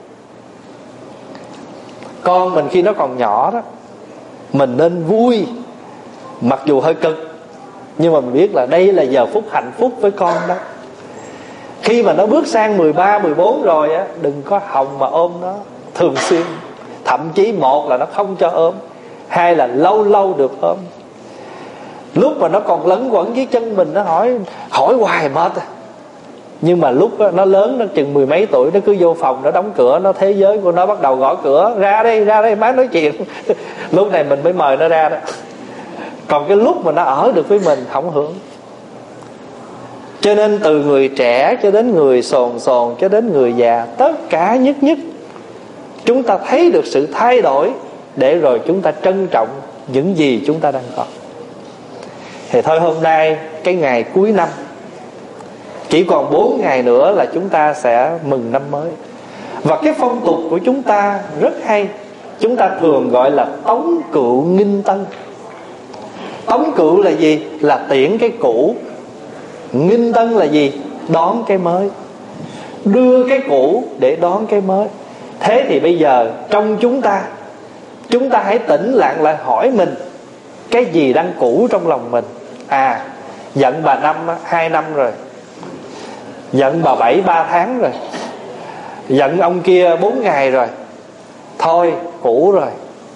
Con mình khi nó còn nhỏ đó, mình nên vui, mặc dù hơi cực, nhưng mà mình biết là đây là giờ phút hạnh phúc với con đó. Khi mà nó bước sang 13, 14 rồi á, đừng có hòng mà ôm nó thường xuyên. Thậm chí một là nó không cho ôm, hai là lâu lâu được ôm. Lúc mà nó còn lấn quẩn dưới chân mình, nó hỏi hoài mệt à. Nhưng mà lúc đó, nó lớn, nó chừng mười mấy tuổi, nó cứ vô phòng, nó đóng cửa, nó thế giới của nó bắt đầu gõ cửa, ra đây má nói chuyện. Lúc này mình mới mời nó ra đó. Còn cái lúc mà nó ở được với mình không hưởng. Cho nên từ người trẻ cho đến người sồn cho đến người già, tất cả nhất chúng ta thấy được sự thay đổi, để rồi chúng ta trân trọng những gì chúng ta đang có. Thì thôi, hôm nay cái ngày cuối năm, chỉ còn 4 ngày nữa là chúng ta sẽ mừng năm mới. Và cái phong tục của chúng ta rất hay. Chúng ta thường gọi là tống cựu nghinh tân. Tống cựu là gì? Là tiễn cái cũ. Nghinh tân là gì? Đón cái mới. Đưa cái cũ để đón cái mới. Thế thì bây giờ trong chúng ta hãy tĩnh lặng lại hỏi mình, cái gì đang cũ trong lòng mình? Giận bà 2 năm rồi, giận bà 3 tháng rồi, giận ông kia 4 ngày rồi. Thôi, cũ rồi,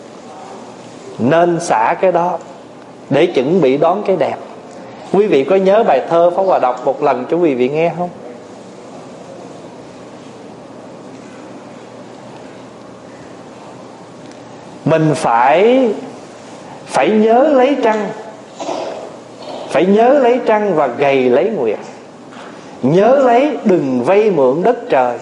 nên xả cái đó để chuẩn bị đón cái đẹp. Quý vị có nhớ bài thơ Pháp Hòa đọc một lần cho quý vị nghe không? Mình phải nhớ lấy trăng, phải nhớ lấy trăng và gầy lấy nguyệt. Nhớ lấy đừng vay mượn đất trời.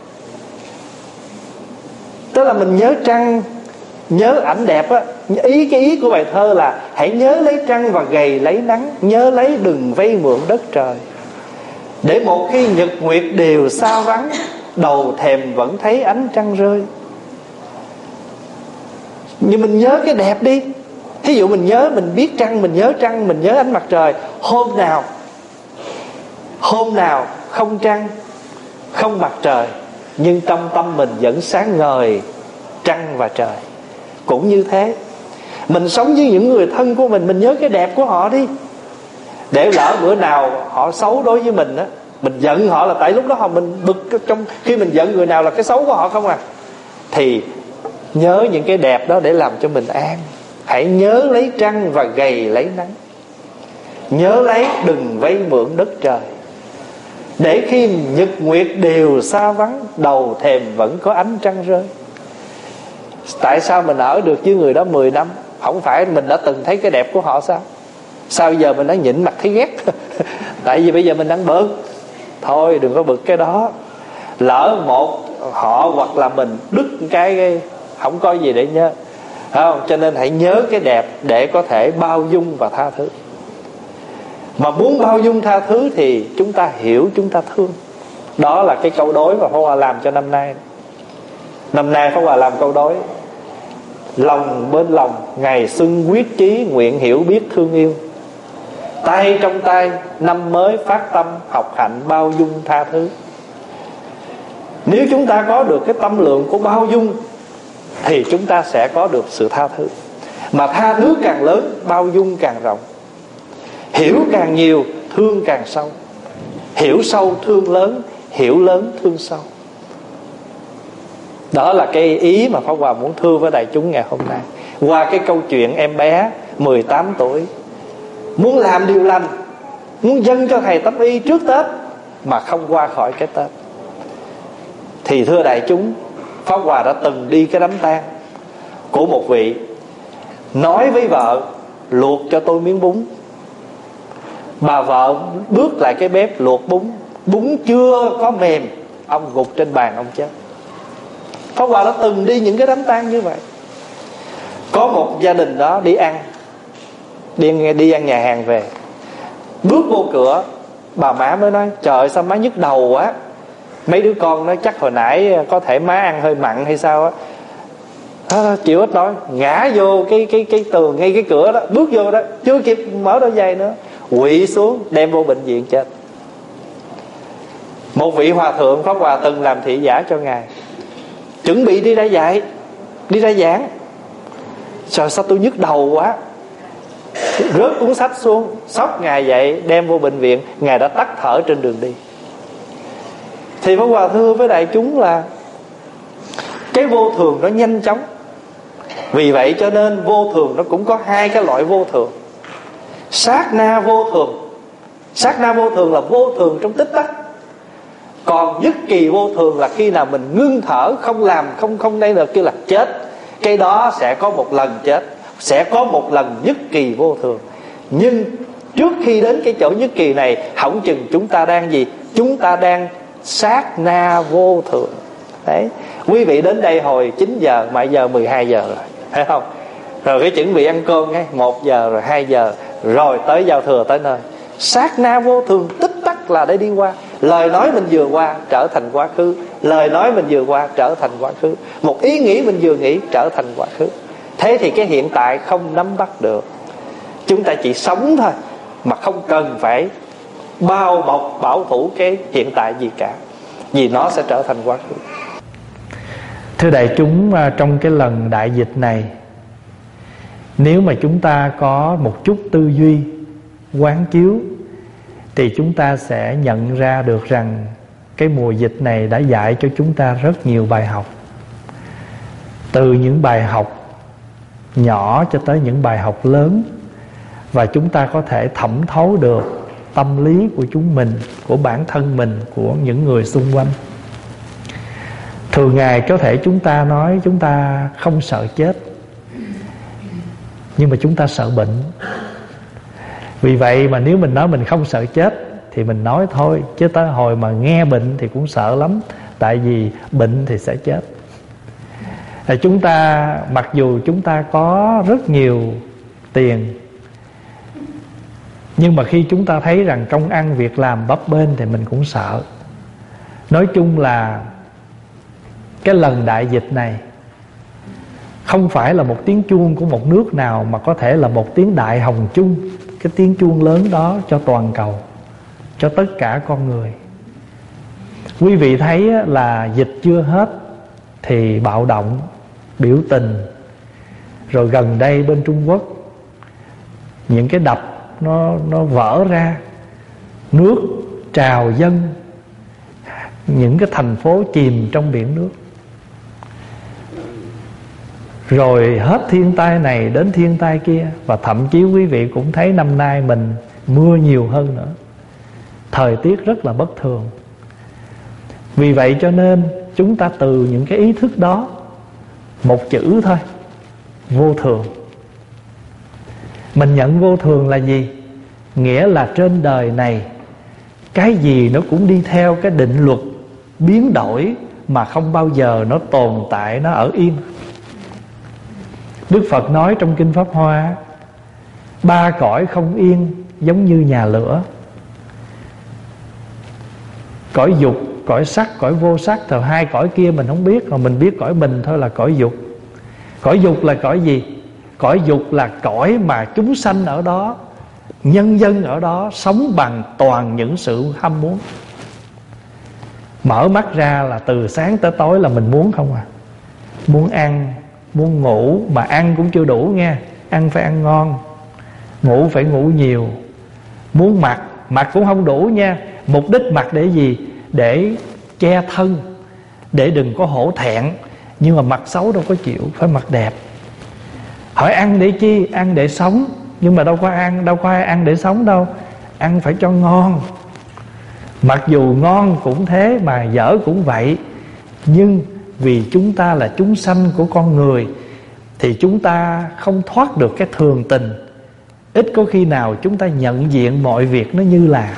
Tức là mình nhớ trăng, nhớ ảnh đẹp á. Cái ý của bài thơ là hãy nhớ lấy trăng và gầy lấy nắng. Nhớ lấy đừng vay mượn đất trời. Để một khi nhật nguyệt đều xa vắng, đầu thèm vẫn thấy ánh trăng rơi. Nhưng mình nhớ cái đẹp đi. Thí dụ mình nhớ, mình biết trăng, mình nhớ trăng, mình nhớ ánh mặt trời. Hôm nào không trăng, không mặt trời, nhưng trong tâm mình vẫn sáng ngời trăng và trời. Cũng như thế, mình sống với những người thân của mình nhớ cái đẹp của họ đi. Để lỡ bữa nào họ xấu đối với mình á, mình giận họ là tại lúc đó mình bực. Trong khi mình giận người nào là cái xấu của họ không à. Thì nhớ những cái đẹp đó để làm cho mình an. Hãy nhớ lấy trăng và gầy lấy nắng. Nhớ lấy đừng vay mượn đất trời. Để khi nhật nguyệt đều xa vắng, đầu thèm vẫn có ánh trăng rơi. Tại sao mình ở được với người đó 10 năm? Không phải mình đã từng thấy cái đẹp của họ sao? Sao giờ mình đã nhịn mặt thấy ghét? Tại vì bây giờ mình đang bực. Thôi đừng có bực cái đó. Lỡ một họ hoặc là mình đứt cái không có gì để nhớ. không? Cho nên hãy nhớ cái đẹp để có thể bao dung và tha thứ. Mà muốn bao dung tha thứ thì chúng ta hiểu, chúng ta thương. Đó là cái câu đối mà Pháp Hòa làm cho năm nay. Năm nay Pháp Hòa làm câu đối: lòng bên lòng, ngày xuân quyết chí, nguyện hiểu biết thương yêu. Tay trong tay, năm mới phát tâm, học hạnh bao dung tha thứ. Nếu chúng ta có được cái tâm lượng của bao dung thì chúng ta sẽ có được sự tha thứ. Mà tha thứ càng lớn, bao dung càng rộng. Hiểu càng nhiều, thương càng sâu. Hiểu sâu thương lớn, hiểu lớn thương sâu. Đó là cái ý mà Pháp Hòa muốn thưa với đại chúng ngày hôm nay. Qua cái câu chuyện em bé 18 tuổi muốn làm điều lành, muốn dâng cho thầy Tâm Y trước Tết mà không qua khỏi cái Tết. Thì thưa đại chúng, Pháp Hòa đã từng đi cái đám tang của một vị, nói với vợ luộc cho tôi miếng bún. Bà vợ bước lại cái bếp luộc bún, bún chưa có mềm, ông gục trên bàn ông chết. Pháp Hòa đã từng đi những cái đám tang như vậy. Có một gia đình đó đi ăn, đi ăn nhà hàng về, bước vô cửa, bà má mới nói: trời ơi, sao má nhức đầu quá. Mấy đứa con nói chắc hồi nãy có thể má ăn hơi mặn hay sao á. Chịu ít nói, ngã vô cái tường ngay cái cửa đó, bước vô đó, chưa kịp mở đôi giày nữa, quỵ xuống đem vô bệnh viện chết. Một vị hòa thượng Pháp Hòa từng làm thị giả cho ngài, chuẩn bị đi ra dạy, đi ra giảng. Trời, sao tôi nhức đầu quá, rớt cuốn sách xuống, xốc ngài dậy đem vô bệnh viện. Ngài đã tắt thở trên đường đi. Thì Pháp Hòa thưa với đại chúng là cái vô thường nó nhanh chóng. Vì vậy cho nên vô thường nó cũng có hai cái loại vô thường. Sát na vô thường. Sát na vô thường là vô thường trong tích tắc. Còn nhất kỳ vô thường là khi nào mình ngưng thở, không làm, không đây được, kêu là chết. Cái đó sẽ có một lần chết, sẽ có một lần nhất kỳ vô thường. Nhưng trước khi đến cái chỗ nhất kỳ này, hỏng chừng chúng ta đang gì? Chúng ta đang sát na vô thường. Đấy, quý vị đến đây hồi 9 giờ mà giờ 12 giờ rồi, thấy không? Rồi cái chuẩn bị ăn cơm ngay 1 giờ rồi 2 giờ, rồi tới giao thừa tới nơi. Sát na vô thường, tích tắc là để đi qua. Lời nói mình vừa qua trở thành quá khứ, lời nói mình vừa qua trở thành quá khứ, một ý nghĩ mình vừa nghĩ trở thành quá khứ. Thế thì cái hiện tại không nắm bắt được. Chúng ta chỉ sống thôi, mà không cần phải bao bọc bảo thủ cái hiện tại gì cả, vì nó sẽ trở thành quá khứ. Thưa đại chúng, trong cái lần đại dịch này, nếu mà chúng ta có một chút tư duy quán chiếu thì chúng ta sẽ nhận ra được rằng cái mùa dịch này đã dạy cho chúng ta rất nhiều bài học. Từ những bài học nhỏ cho tới những bài học lớn. Và chúng ta có thể thẩm thấu được tâm lý của chúng mình, của bản thân mình, của những người xung quanh. Thường ngày có thể chúng ta nói chúng ta không sợ chết, nhưng mà chúng ta sợ bệnh. Vì vậy mà nếu mình nói mình không sợ chết thì mình nói thôi, chứ tới hồi mà nghe bệnh thì cũng sợ lắm. Tại vì bệnh thì sẽ chết. Chúng ta, mặc dù chúng ta có rất nhiều tiền, nhưng mà khi chúng ta thấy rằng công ăn việc làm bấp bênh thì mình cũng sợ. Nói chung là cái lần đại dịch này không phải là một tiếng chuông của một nước nào, mà có thể là một tiếng đại hồng chung. Cái tiếng chuông lớn đó cho toàn cầu, cho tất cả con người. Quý vị thấy là dịch chưa hết thì bạo động, biểu tình. Rồi gần đây bên Trung Quốc, những cái đập nó vỡ ra, nước trào dâng, những cái thành phố chìm trong biển nước. Rồi hết thiên tai này đến thiên tai kia. Và thậm chí quý vị cũng thấy năm nay mình mưa nhiều hơn nữa. Thời tiết rất là bất thường. Vì vậy cho nên chúng ta từ những cái ý thức đó, một chữ thôi, vô thường. Mình nhận vô thường là gì? Nghĩa là trên đời này cái gì nó cũng đi theo cái định luật biến đổi, mà không bao giờ nó tồn tại, nó ở yên. Đức Phật nói trong Kinh Pháp Hoa, 3 cõi không yên giống như nhà lửa. Cõi dục, cõi sắc, cõi vô sắc. Thì 2 cõi kia mình không biết, mà mình biết cõi mình thôi là cõi dục. Cõi dục là cõi gì? Cõi dục là cõi mà chúng sanh ở đó, nhân dân ở đó sống bằng toàn những sự ham muốn. Mở mắt ra là từ sáng tới tối là mình muốn không à. Muốn ăn, muốn ngủ, mà ăn cũng chưa đủ nha. Ăn phải ăn ngon, ngủ phải ngủ nhiều. Muốn mặc, mặc cũng không đủ nha. Mục đích mặc để gì? Để che thân, để đừng có hổ thẹn. Nhưng mà mặc xấu đâu có chịu, phải mặc đẹp. Hỏi ăn để chi? Ăn để sống. Nhưng mà đâu có ai ăn để sống đâu. Ăn phải cho ngon. Mặc dù ngon cũng thế, mà dở cũng vậy. Nhưng vì chúng ta là chúng sanh của con người, thì chúng ta không thoát được cái thường tình. Ít có khi nào chúng ta nhận diện mọi việc nó như là.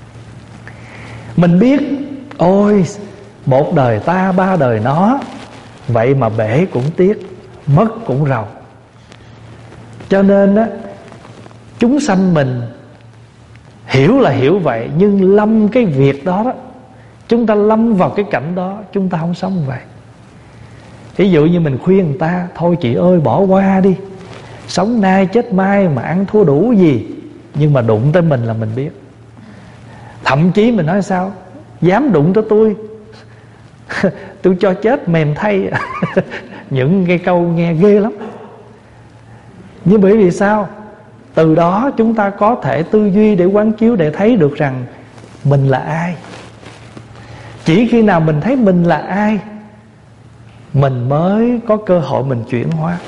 Mình biết, ôi, 1 đời ta 3 đời nó, vậy mà bể cũng tiếc, mất cũng rầu. Cho nên á, chúng sanh mình hiểu là hiểu vậy, nhưng lâm cái việc đó đó, chúng ta lâm vào cái cảnh đó, chúng ta không sống vậy. Ví dụ như mình khuyên người ta, thôi chị ơi bỏ qua đi, sống nay chết mai mà ăn thua đủ gì. Nhưng mà đụng tới mình là mình biết. Thậm chí mình nói sao? Dám đụng tới tôi tôi cho chết mềm thay. Những cái câu nghe ghê lắm. Nhưng bởi vì sao? Từ đó chúng ta có thể tư duy để quán chiếu, để thấy được rằng mình là ai. Chỉ khi nào mình thấy mình là ai, mình mới có cơ hội mình chuyển hóa.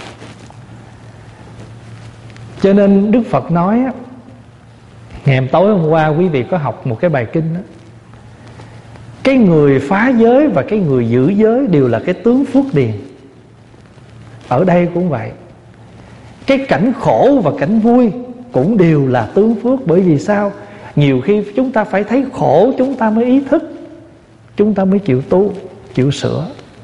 Cho nên Đức Phật nói, ngày tối hôm qua quý vị có học một cái bài kinh đó, cái người phá giới và cái người giữ giới đều là cái tướng phước điền. Ở đây cũng vậy. Cái cảnh khổ và cảnh vui cũng đều là tướng phước. Bởi vì sao? Nhiều khi chúng ta phải thấy khổ, chúng ta mới ý thức, chúng ta mới chịu tu, chịu sửa.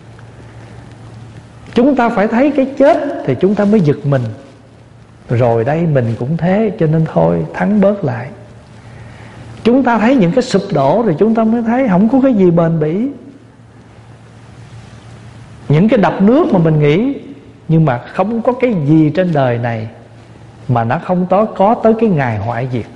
Chúng ta phải thấy cái chết thì chúng ta mới giật mình. Rồi đây mình cũng thế, cho nên thôi thắng bớt lại. Chúng ta thấy những cái sụp đổ rồi chúng ta mới thấy không có cái gì bền bỉ. Những cái đập nước mà mình nghĩ, nhưng mà không có cái gì trên đời này mà nó không có tới cái ngày hoại diệt.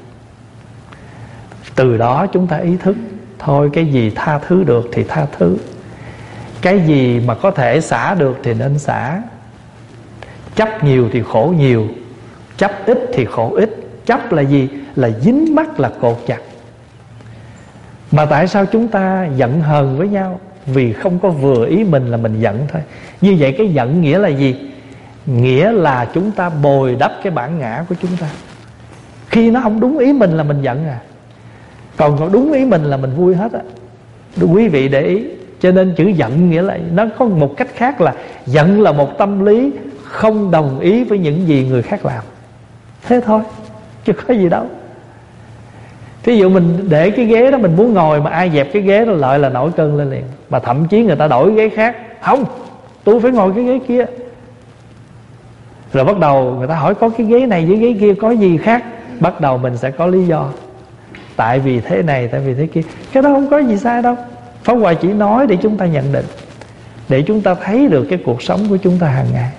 Từ đó chúng ta ý thức, thôi cái gì tha thứ được thì tha thứ, cái gì mà có thể xả được thì nên xả. Chấp nhiều thì khổ nhiều, chấp ít thì khổ ít. Chấp là gì? Là dính mắc, là cột chặt. Mà tại sao chúng ta giận hờn với nhau? Vì không có vừa ý mình là mình giận thôi. Như vậy cái giận nghĩa là gì? Nghĩa là chúng ta bồi đắp cái bản ngã của chúng ta. Khi nó không đúng ý mình là mình giận à. Còn đúng ý mình là mình vui hết á. Quý vị để ý. Cho nên chữ giận nghĩa là, nó có một cách khác là giận là một tâm lý không đồng ý với những gì người khác làm. Thế thôi, chứ có gì đâu. Thí dụ mình để cái ghế đó mình muốn ngồi, mà ai dẹp cái ghế đó lại là nổi cơn lên liền. Mà thậm chí người ta đổi ghế khác, không, tôi phải ngồi cái ghế kia. Rồi bắt đầu người ta hỏi có cái ghế này với ghế kia có gì khác. Bắt đầu mình sẽ có lý do. Tại vì thế này, tại vì thế kia. Cái đó không có gì sai đâu. Pháp Hòa chỉ nói để chúng ta nhận định, để chúng ta thấy được cái cuộc sống của chúng ta hàng ngày.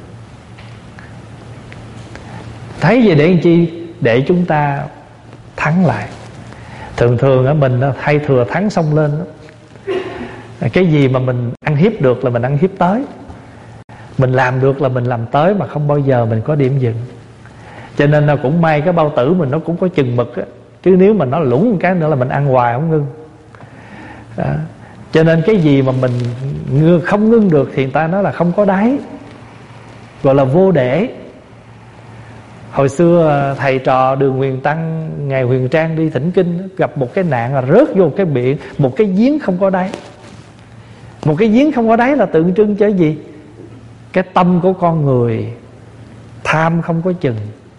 Thấy gì để làm chi? Để chúng ta thắng lại. Thường thường á, mình hay thừa thắng xông lên đó. Cái gì mà mình ăn hiếp được là mình ăn hiếp tới, mình làm được là mình làm tới, mà không bao giờ mình có điểm dừng. Cho nên là cũng may cái bao tử mình nó cũng có chừng mực á. Chứ nếu mà nó lủng một cái nữa là mình ăn hoài không ngưng đó. Cho nên cái gì mà mình không ngưng được thì người ta nói là không có đáy, gọi là vô để. Hồi xưa thầy trò Đường Huyền Tăng, Ngài Huyền Trang đi thỉnh kinh, gặp một cái nạn là rớt vô cái biển, một cái giếng không có đáy. Một cái giếng không có đáy là tượng trưng cho gì? Cái tâm của con người tham không có chừng.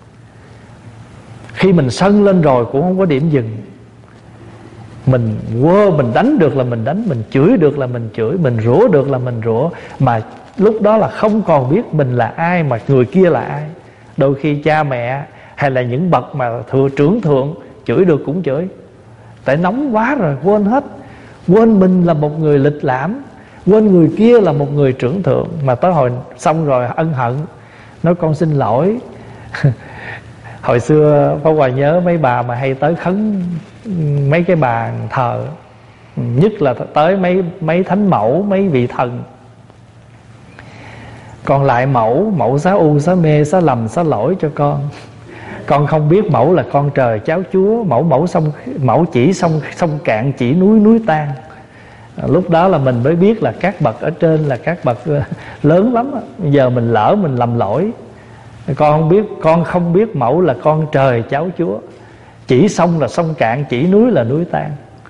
Khi mình sân lên rồi cũng không có điểm dừng. Mình đánh được là mình đánh, mình chửi được là mình chửi, mình rủa được là mình rủa. Mà lúc đó là không còn biết mình là ai mà người kia là ai. Đôi khi cha mẹ hay là những bậc mà trưởng thượng chửi được cũng chửi, tại nóng quá rồi quên hết. Quên mình là một người lịch lãm, quên người kia là một người trưởng thượng. Mà tới hồi xong rồi ân hận, nói con xin lỗi. Hồi xưa Pháp Hòa nhớ mấy bà mà hay tới khấn mấy cái bàn thờ, nhất là tới mấy thánh mẫu, mấy vị thần. Con lại mẫu xá u xá mê xá lầm xá lỗi cho con không biết mẫu là con trời cháu chúa, mẫu chỉ sông cạn, chỉ núi tan. Lúc đó là mình mới biết là các bậc ở trên là các bậc lớn lắm. Giờ mình lỡ mình lầm lỗi. Con không biết mẫu là con trời cháu chúa, chỉ sông là sông cạn, chỉ núi là núi tan.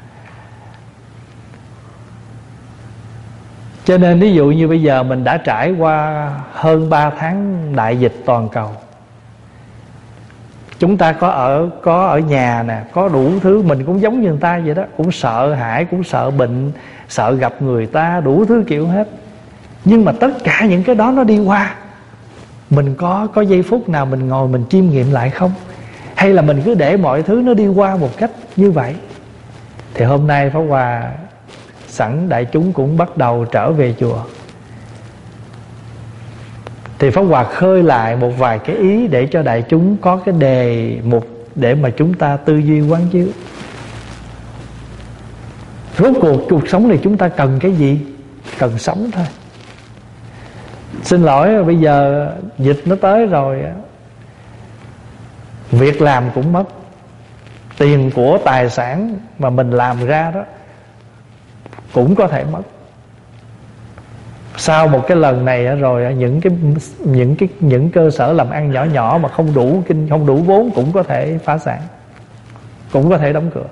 Cho nên ví dụ như bây giờ mình đã trải qua hơn 3 tháng đại dịch toàn cầu. Chúng ta có ở nhà nè, có đủ thứ. Mình cũng giống như người ta vậy đó, cũng sợ hãi, cũng sợ bệnh, sợ gặp người ta, đủ thứ kiểu hết. Nhưng mà tất cả những cái đó nó đi qua. Mình có giây phút nào mình ngồi mình chiêm nghiệm lại không? Hay là mình cứ để mọi thứ nó đi qua một cách như vậy? Thì hôm nay Pháp Hòa sẵn đại chúng cũng bắt đầu trở về chùa, thì Pháp Hòa khơi lại một vài cái ý để cho đại chúng có cái đề mục để mà chúng ta tư duy quán chiếu. Rốt cuộc sống này chúng ta cần cái gì? Cần sống thôi. Xin lỗi, bây giờ dịch nó tới rồi, việc làm cũng mất, tiền của tài sản mà mình làm ra đó cũng có thể mất. Sau một cái lần này rồi, những cơ sở làm ăn nhỏ nhỏ mà không đủ vốn cũng có thể phá sản, cũng có thể đóng cửa.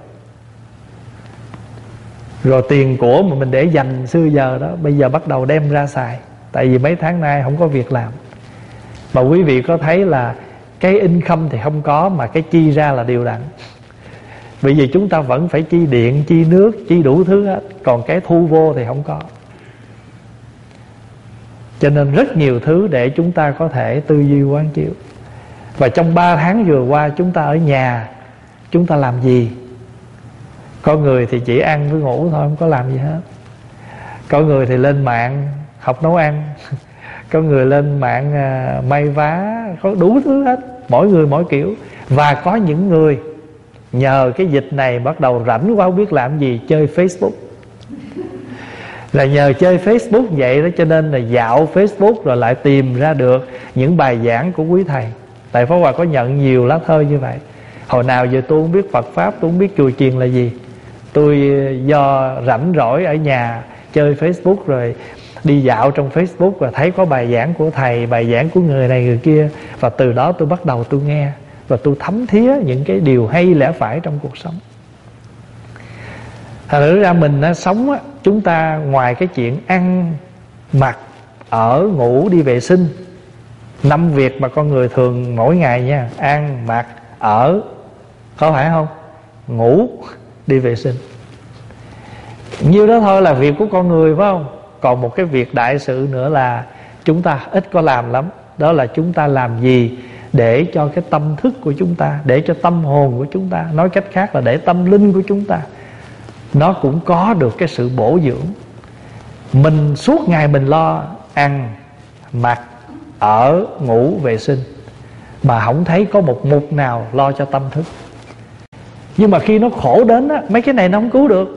Rồi tiền của mà mình để dành xưa giờ đó, bây giờ bắt đầu đem ra xài, tại vì mấy tháng nay không có việc làm. Mà quý vị có thấy là cái income thì không có, mà cái chi ra là đều đặn. Bởi vì chúng ta vẫn phải chi điện, chi nước, chi đủ thứ hết, còn cái thu vô thì không có. Cho nên rất nhiều thứ để chúng ta có thể tư duy quán chiếu. Và trong 3 tháng vừa qua chúng ta ở nhà, chúng ta làm gì? Có người thì chỉ ăn với ngủ thôi, không có làm gì hết. Có người thì lên mạng học nấu ăn. Có người lên mạng may vá, có đủ thứ hết, mỗi người mỗi kiểu. Và có những người nhờ cái dịch này bắt đầu rảnh quá không biết làm gì, chơi Facebook. Là nhờ chơi Facebook vậy đó, cho nên là dạo Facebook rồi lại tìm ra được những bài giảng của quý thầy. Tại Pháp Hòa có nhận nhiều lá thơ như vậy. Hồi nào giờ tôi không biết Phật Pháp, tôi không biết chùa chiền là gì. Tôi do rảnh rỗi ở nhà chơi Facebook, rồi đi dạo trong Facebook và thấy có bài giảng của thầy, bài giảng của người này người kia. Và từ đó tôi bắt đầu tôi nghe, và tôi thấm thía những cái điều hay lẽ phải trong cuộc sống. Thật ra mình sống á, chúng ta ngoài cái chuyện ăn, mặc, ở, ngủ, đi vệ sinh, 5 việc mà con người thường mỗi ngày nha: ăn, mặc, ở, có phải không? Ngủ, đi vệ sinh. Nhiêu đó thôi là việc của con người, phải không? Còn một cái việc đại sự nữa là chúng ta ít có làm lắm. Đó là chúng ta làm gì để cho cái tâm thức của chúng ta, để cho tâm hồn của chúng ta, nói cách khác là để tâm linh của chúng ta, nó cũng có được cái sự bổ dưỡng. Mình suốt ngày mình lo ăn, mặc, ở, ngủ, vệ sinh, mà không thấy có một mục nào lo cho tâm thức. Nhưng mà khi nó khổ đến á, mấy cái này nó không cứu được.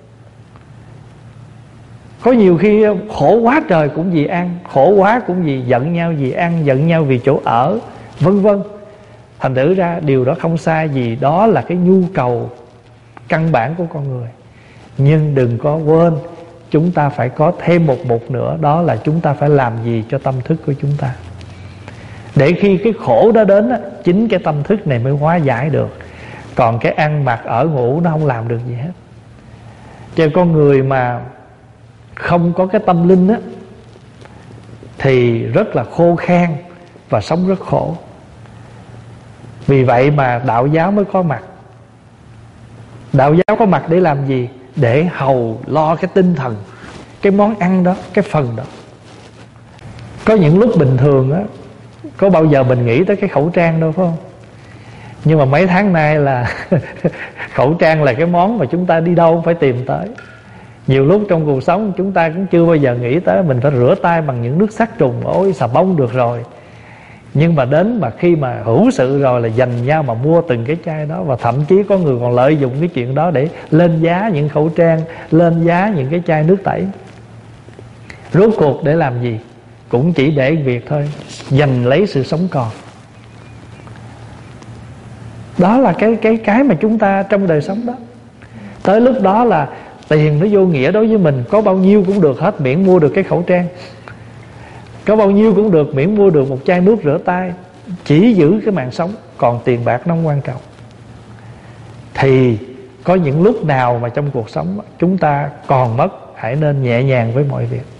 Có nhiều khi khổ quá trời cũng vì ăn, khổ quá cũng vì giận nhau vì ăn, giận nhau vì chỗ ở, vân vân. Thành thử ra điều đó không sai gì, đó là cái nhu cầu căn bản của con người. Nhưng đừng có quên, chúng ta phải có thêm một mục nữa, đó là chúng ta phải làm gì cho tâm thức của chúng ta. Để khi cái khổ đó đến á, chính cái tâm thức này mới hóa giải được. Còn cái ăn mặc ở ngủ nó không làm được gì hết. Cho con người mà không có cái tâm linh á, thì rất là khô khan và sống rất khổ. Vì vậy mà đạo giáo mới có mặt. Đạo giáo có mặt để làm gì? Để hầu lo cái tinh thần, cái món ăn đó, cái phần đó. Có những lúc bình thường á, có bao giờ mình nghĩ tới cái khẩu trang đâu, phải không? Nhưng mà mấy tháng nay là khẩu trang là cái món mà chúng ta đi đâu phải tìm tới. Nhiều lúc trong cuộc sống chúng ta cũng chưa bao giờ nghĩ tới mình phải rửa tay bằng những nước sát trùng, ôi xà bông được rồi. Nhưng mà đến mà khi mà hữu sự rồi là dành nhau mà mua từng cái chai đó. Và thậm chí có người còn lợi dụng cái chuyện đó để lên giá những khẩu trang, lên giá những cái chai nước tẩy. Rốt cuộc để làm gì? Cũng chỉ để việc thôi, giành lấy sự sống còn. Đó là cái mà chúng ta trong đời sống đó. Tới lúc đó là tiền nó vô nghĩa đối với mình. Có bao nhiêu cũng được hết, miễn mua được cái khẩu trang. Có bao nhiêu cũng được, miễn mua được một chai nước rửa tay. Chỉ giữ cái mạng sống, còn tiền bạc nó không quan trọng. Thì có những lúc nào mà trong cuộc sống chúng ta còn mất, hãy nên nhẹ nhàng với mọi việc.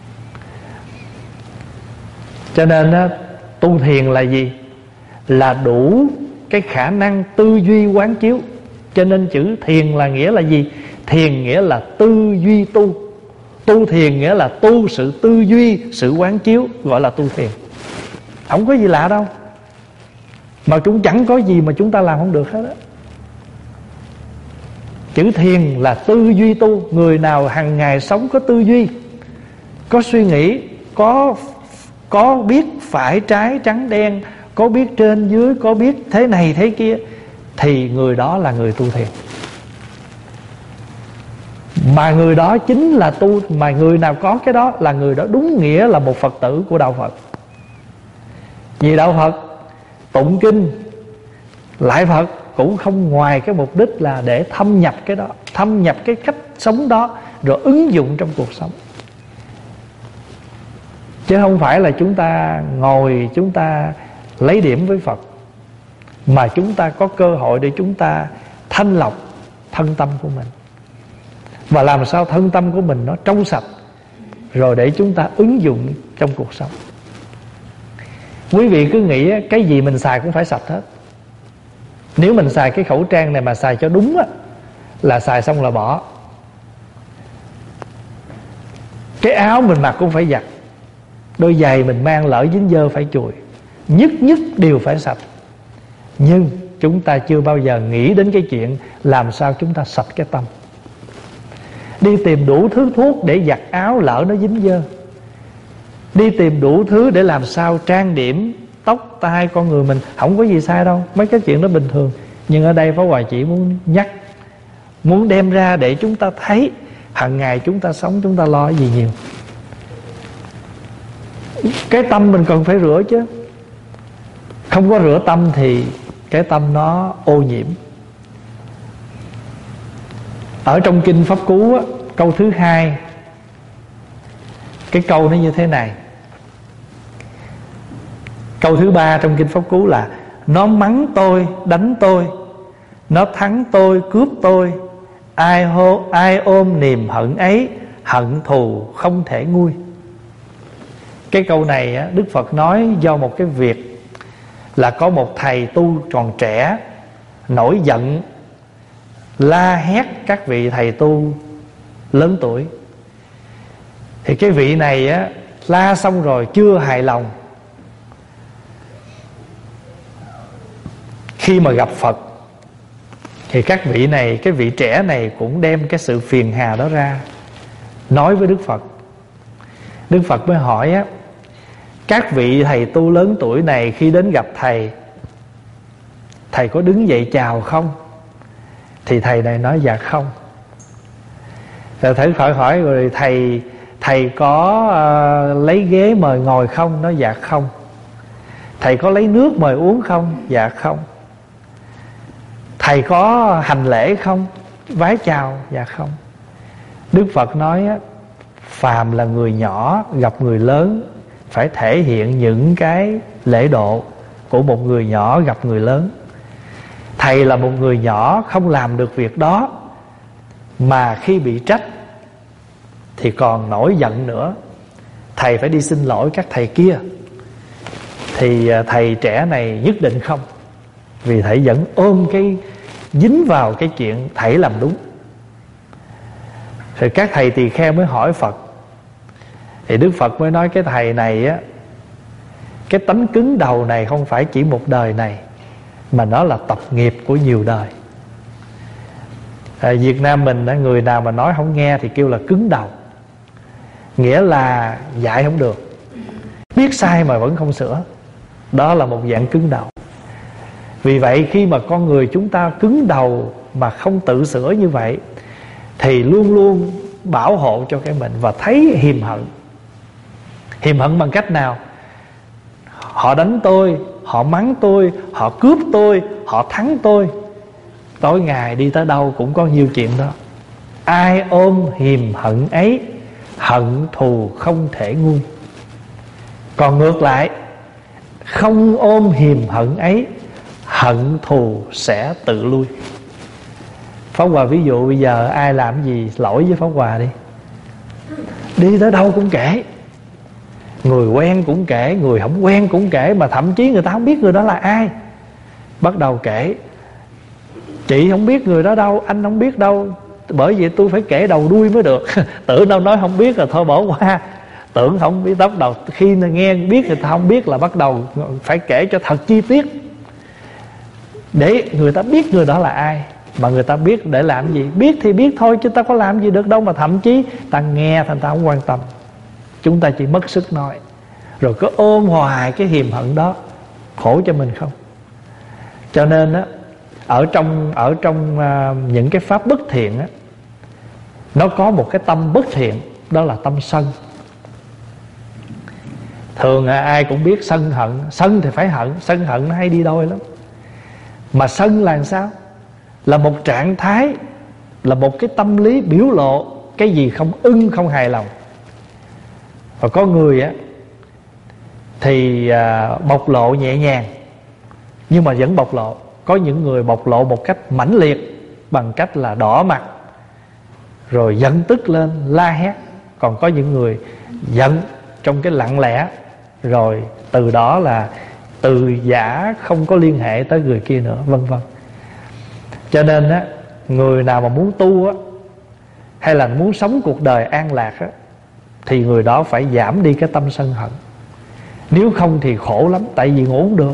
Cho nên tu thiền là gì? Là đủ cái khả năng tư duy quán chiếu. Cho nên chữ thiền là nghĩa là gì? Thiền nghĩa là tư duy tu. Tu thiền nghĩa là tu sự tư duy, sự quán chiếu, gọi là tu thiền. Không có gì lạ đâu. Mà cũng chẳng có gì mà chúng ta làm không được hết á. Chữ thiền là tư duy tu. Người nào hàng ngày sống có tư duy, có suy nghĩ, có biết phải trái trắng đen, có biết trên dưới, có biết thế này thế kia, thì người đó là người tu thiền. Mà người đó chính là tu. Mà người nào có cái đó là người đó đúng nghĩa là một Phật tử của Đạo Phật. Vì Đạo Phật tụng kinh lại Phật cũng không ngoài cái mục đích là để thâm nhập cái đó, thâm nhập cái cách sống đó, rồi ứng dụng trong cuộc sống. Chứ không phải là chúng ta ngồi chúng ta lấy điểm với Phật, mà chúng ta có cơ hội để chúng ta thanh lọc thân tâm của mình. Và làm sao thân tâm của mình nó trong sạch, rồi để chúng ta ứng dụng trong cuộc sống. Quý vị cứ nghĩ cái gì mình xài cũng phải sạch hết. Nếu mình xài cái khẩu trang này mà xài cho đúng á, là xài xong là bỏ. Cái áo mình mặc cũng phải giặt, đôi giày mình mang lỡ dính dơ phải chùi. Nhất đều phải sạch. Nhưng chúng ta chưa bao giờ nghĩ đến cái chuyện làm sao chúng ta sạch cái tâm. Đi tìm đủ thứ thuốc để giặt áo lỡ nó dính dơ, đi tìm đủ thứ để làm sao trang điểm tóc tai con người mình. Không có gì sai đâu, mấy cái chuyện đó bình thường. Nhưng ở đây Pháp Hòa chỉ muốn nhắc, muốn đem ra để chúng ta thấy hàng ngày chúng ta sống chúng ta lo cái gì nhiều. Cái tâm mình cần phải rửa chứ. Không có rửa tâm thì cái tâm nó ô nhiễm. Ở trong Kinh Pháp Cú á, câu thứ 2, cái câu nó như thế này. Câu thứ 3 trong Kinh Pháp Cú là: nó mắng tôi, đánh tôi, nó thắng tôi, cướp tôi, ai ôm niềm hận ấy, hận thù không thể nguôi. Cái câu này á, Đức Phật nói do một cái việc là có một thầy tu còn trẻ nổi giận la hét các vị thầy tu lớn tuổi. Thì cái vị này á, la xong rồi chưa hài lòng, khi mà gặp Phật thì các vị này, cái vị trẻ này cũng đem cái sự phiền hà đó ra nói với Đức Phật. Đức Phật mới hỏi á: các vị thầy tu lớn tuổi này khi đến gặp thầy, thầy có đứng dậy chào không? Thì thầy này nói dạ không. Rồi thầy hỏi rồi thầy có lấy ghế mời ngồi không? Nói dạ không. Thầy có lấy nước mời uống không? Dạ không. Thầy có hành lễ không? Vái chào? Dạ không. Đức Phật nói á, phàm là người nhỏ gặp người lớn phải thể hiện những cái lễ độ của một người nhỏ gặp người lớn. Thầy là một người nhỏ không làm được việc đó, mà khi bị trách thì còn nổi giận nữa. Thầy phải đi xin lỗi các thầy kia. Thì thầy trẻ này nhất định không, vì thầy vẫn ôm cái dính vào cái chuyện thầy làm đúng. Rồi các thầy tỳ kheo mới hỏi Phật. Thì Đức Phật mới nói cái thầy này á, Cái tánh cứng đầu này không phải chỉ một đời này, mà nó là tập nghiệp của nhiều đời. Việt Nam mình, người nào mà nói không nghe thì kêu là cứng đầu, nghĩa là dạy không được, biết sai mà vẫn không sửa. Đó là một dạng cứng đầu. Vì vậy khi mà con người chúng ta cứng đầu mà không tự sửa như vậy, thì luôn luôn bảo hộ cho cái mình và thấy hiềm hận. Hiềm hận bằng cách nào? Họ đánh tôi, họ mắng tôi, họ cướp tôi, họ thắng tôi. Tối ngày đi tới đâu cũng có nhiều chuyện đó. Ai ôm hiềm hận ấy, hận thù không thể nguôi. Còn ngược lại, không ôm hiềm hận ấy, hận thù sẽ tự lui. Pháp Hòa ví dụ bây giờ ai làm gì lỗi với Pháp Hòa đi, đi tới đâu cũng kể. Người quen cũng kể, người không quen cũng kể, mà thậm chí người ta không biết người đó là ai. Bắt đầu kể: chị không biết người đó đâu, anh không biết đâu, bởi vậy tôi phải kể đầu đuôi mới được. Tưởng đâu nói không biết là thôi bỏ qua. Tưởng không biết, bắt đầu khi nghe biết người ta không biết là bắt đầu phải kể cho thật chi tiết, để người ta biết người đó là ai. Mà người ta biết để làm gì? Biết thì biết thôi, chứ ta có làm gì được đâu. Mà thậm chí ta nghe thành ta không quan tâm, chúng ta chỉ mất sức nói, rồi cứ ôm hoài cái hiềm hận đó, khổ cho mình không. Cho nên á, ở trong những cái pháp bất thiện á, nó có một cái tâm bất thiện, đó là tâm sân. Thường ai cũng biết sân hận. Sân thì phải hận, sân hận nó hay đi đôi lắm. Mà sân là sao? Là một trạng thái, là một cái tâm lý biểu lộ cái gì không ưng, không hài lòng. Và có người á thì bộc lộ nhẹ nhàng, nhưng mà vẫn bộc lộ. Có những người bộc lộ một cách mãnh liệt, bằng cách là đỏ mặt, rồi giận tức lên, la hét. Còn có những người giận trong cái lặng lẽ, rồi từ đó là từ giả, không có liên hệ tới người kia nữa, vân vân. Cho nên á, người nào mà muốn tu á, hay là muốn sống cuộc đời an lạc á, thì người đó phải giảm đi cái tâm sân hận. Nếu không thì khổ lắm, tại vì ngủ không được.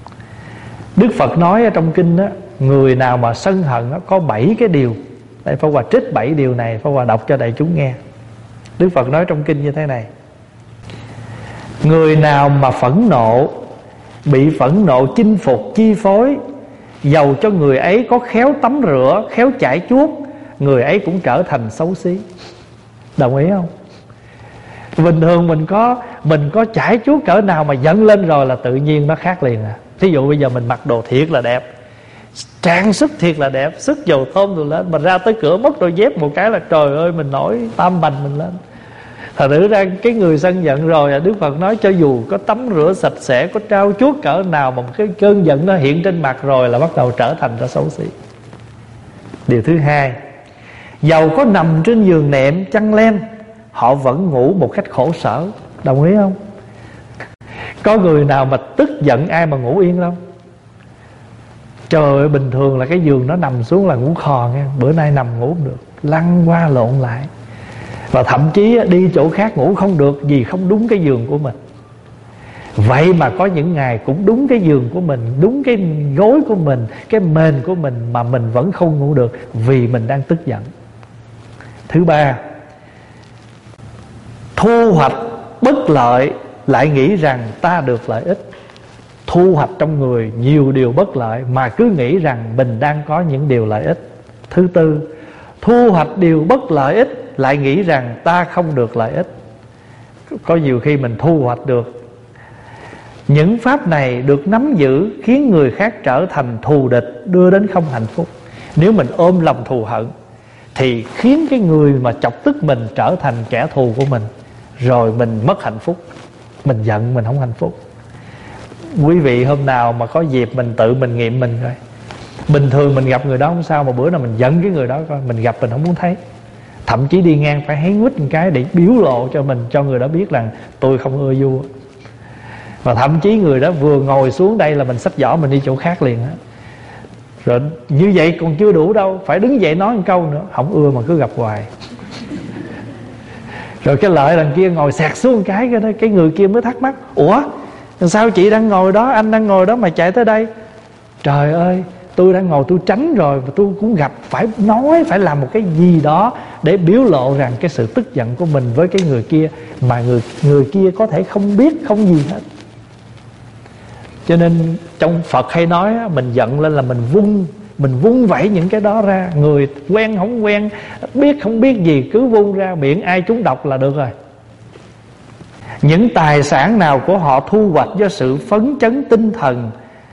Đức Phật nói ở trong kinh á, người nào mà sân hận á, có 7 cái điều. Đây Pháp Hòa trích 7 điều này, Pháp Hòa đọc cho đại chúng nghe. Đức Phật nói trong kinh như thế này: người nào mà phẫn nộ, bị phẫn nộ chinh phục, chi phối, dầu cho người ấy có khéo tắm rửa, khéo chải chuốt, người ấy cũng trở thành xấu xí. Đồng ý không? Bình thường mình có chải chuốt cỡ nào mà giận lên rồi là tự nhiên nó khác liền à. Thí dụ bây giờ mình mặc đồ thiệt là đẹp, trang sức thiệt là đẹp, sức dầu thơm rồi lên, mà ra tới cửa mất đôi dép một cái là trời ơi, mình nổi tam bành mình lên. Thật thử ra cái người sân giận rồi, Đức Phật nói cho dù có tắm rửa sạch sẽ, có trao chuốt cỡ nào, mà cái cơn giận nó hiện trên mặt rồi là bắt đầu trở thành ra xấu xí. Điều thứ hai, dầu có nằm trên giường nệm chăn len, họ vẫn ngủ một cách khổ sở. Đồng ý không? Có người nào mà tức giận ai mà ngủ yên đâu. Trời ơi, bình thường là cái giường nó nằm xuống là ngủ khò nghe, bữa nay nằm ngủ không được, lăn qua lộn lại. Và thậm chí đi chỗ khác ngủ không được vì không đúng cái giường của mình. Vậy mà có những ngày cũng đúng cái giường của mình, đúng cái gối của mình, cái mền của mình, mà mình vẫn không ngủ được vì mình đang tức giận. Thứ ba, thu hoạch bất lợi lại nghĩ rằng ta được lợi ích. Thu hoạch trong người nhiều điều bất lợi mà cứ nghĩ rằng mình đang có những điều lợi ích. Thứ tư, thu hoạch điều bất lợi ích lại nghĩ rằng ta không được lợi ích. Có nhiều khi mình thu hoạch được những pháp này, được nắm giữ, khiến người khác trở thành thù địch, đưa đến không hạnh phúc. Nếu mình ôm lòng thù hận thì khiến cái người mà chọc tức mình trở thành kẻ thù của mình, rồi mình mất hạnh phúc. Mình giận mình không hạnh phúc. Quý vị hôm nào mà có dịp mình tự mình nghiệm mình coi. Bình thường mình gặp người đó không sao, mà bữa nào mình giận cái người đó coi, mình gặp mình không muốn thấy. Thậm chí đi ngang phải hé nguyết một cái để biểu lộ cho mình, cho người đó biết rằng tôi không ưa vua. Và thậm chí người đó vừa ngồi xuống đây là mình xách giỏ mình đi chỗ khác liền á. Rồi như vậy còn chưa đủ đâu, phải đứng dậy nói một câu nữa. Không ưa mà cứ gặp hoài. Rồi cái lợi đằng kia ngồi sạc xuống một cái đó, cái người kia mới thắc mắc: ủa Sao chị đang ngồi đó, anh đang ngồi đó mà chạy tới đây? Trời ơi, tôi đang ngồi tôi tránh rồi, mà tôi cũng gặp, phải nói, phải làm một cái gì đó để biểu lộ rằng cái sự tức giận của mình với cái người kia, mà người kia có thể không biết, không gì hết. Cho nên trong Phật hay nói á, mình giận lên là mình vung vẩy những cái đó ra. Người quen không quen, biết không biết gì, cứ vung ra, miệng ai trúng độc là được rồi. Những tài sản nào của họ thu hoạch do sự phấn chấn tinh thần,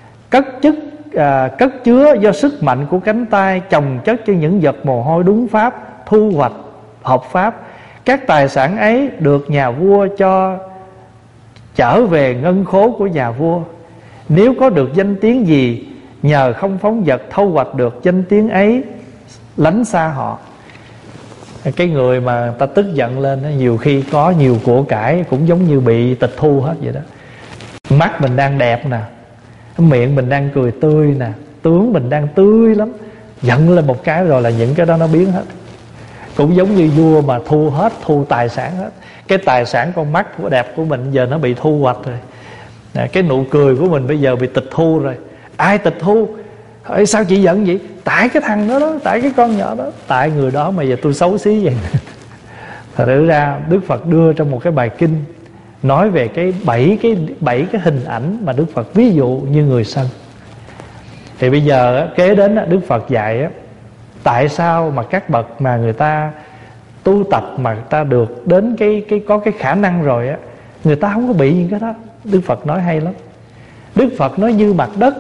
cất chứa do sức mạnh của cánh tay, chồng chất cho những giọt mồ hôi đúng pháp, thu hoạch hợp pháp. Các tài sản ấy được nhà vua cho trở về ngân khố của nhà vua. Nếu có được danh tiếng gì, nhờ không phóng vật thâu hoạch được danh tiếng ấy, lánh xa họ. Cái người mà ta tức giận lên đó, nhiều khi có nhiều của cải cũng giống như bị tịch thu hết vậy đó. Mắt mình đang đẹp nè, miệng mình đang cười tươi nè, tướng mình đang tươi lắm, giận lên một cái rồi là những cái đó nó biến hết. Cũng giống như vua mà thu tài sản hết. Cái tài sản con mắt của đẹp của mình giờ nó bị thu hoạch rồi. Cái nụ cười của mình bây giờ bị tịch thu rồi. Ai tịch thu? Sao chị giận vậy? Tại cái thằng đó, tại cái con nhỏ đó, tại người đó mà giờ tôi xấu xí vậy. Thật ra Đức Phật đưa trong một cái bài kinh nói về cái bảy cái hình ảnh mà Đức Phật ví dụ như người sân. Thì bây giờ kế đến Đức Phật dạy tại sao mà các bậc mà người ta tu tập mà người ta được đến có cái khả năng rồi á, người ta không có bị những cái đó. Đức Phật nói hay lắm. Đức Phật nói như mặt đất.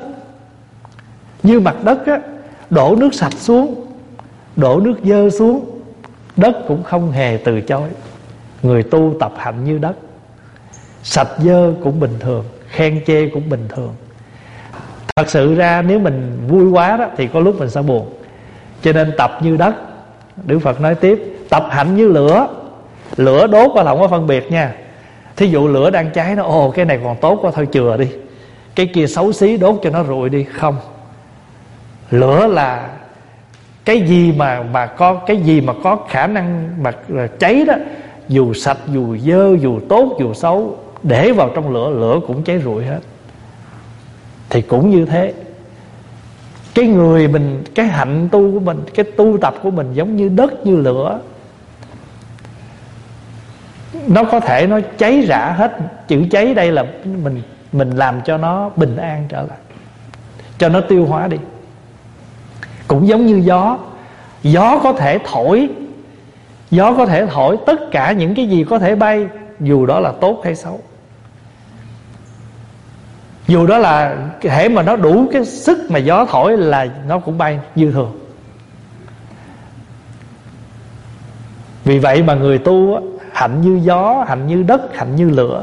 Như mặt đất á, đổ nước sạch xuống, đổ nước dơ xuống, đất cũng không hề từ chối. Người tu tập hạnh như đất, sạch dơ cũng bình thường, khen chê cũng bình thường. Thật sự ra nếu mình vui quá đó thì có lúc mình sẽ buồn. Cho nên tập như đất. Đức Phật nói tiếp, tập hạnh như lửa. Lửa đốt qua là không có phân biệt nha. Thí dụ lửa đang cháy, nó cái này còn tốt quá thôi chừa đi, cái kia xấu xí đốt cho nó rụi đi. Không, lửa là cái gì mà có khả năng mà cháy đó, dù sạch, dù dơ, dù tốt, dù xấu, để vào trong lửa, lửa cũng cháy rụi hết. Thì cũng như thế, cái người mình, cái hạnh tu của mình, cái tu tập của mình giống như đất, như lửa. Nó có thể nó cháy rã hết. Chữ cháy đây là mình làm cho nó bình an trở lại, cho nó tiêu hóa đi. Cũng giống như gió. Gió có thể thổi, gió có thể thổi tất cả những cái gì có thể bay, dù đó là tốt hay xấu. Dù đó là hễ mà nó đủ cái sức mà gió thổi là nó cũng bay như thường. Vì vậy mà người tu á, hạnh như gió, hạnh như đất, hạnh như lửa.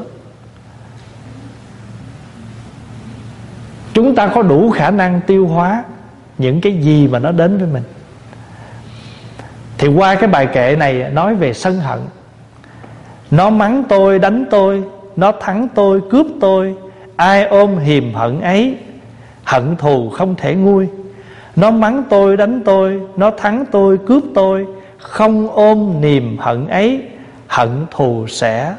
Chúng ta có đủ khả năng tiêu hóa những cái gì mà nó đến với mình. Thì qua cái bài kệ này nói về sân hận. Nó mắng tôi, đánh tôi, nó thắng tôi, cướp tôi, ai ôm hiềm hận ấy, hận thù không thể nguôi. Nó mắng tôi, đánh tôi, nó thắng tôi, cướp tôi, không ôm niềm hận ấy, hận thù sẽ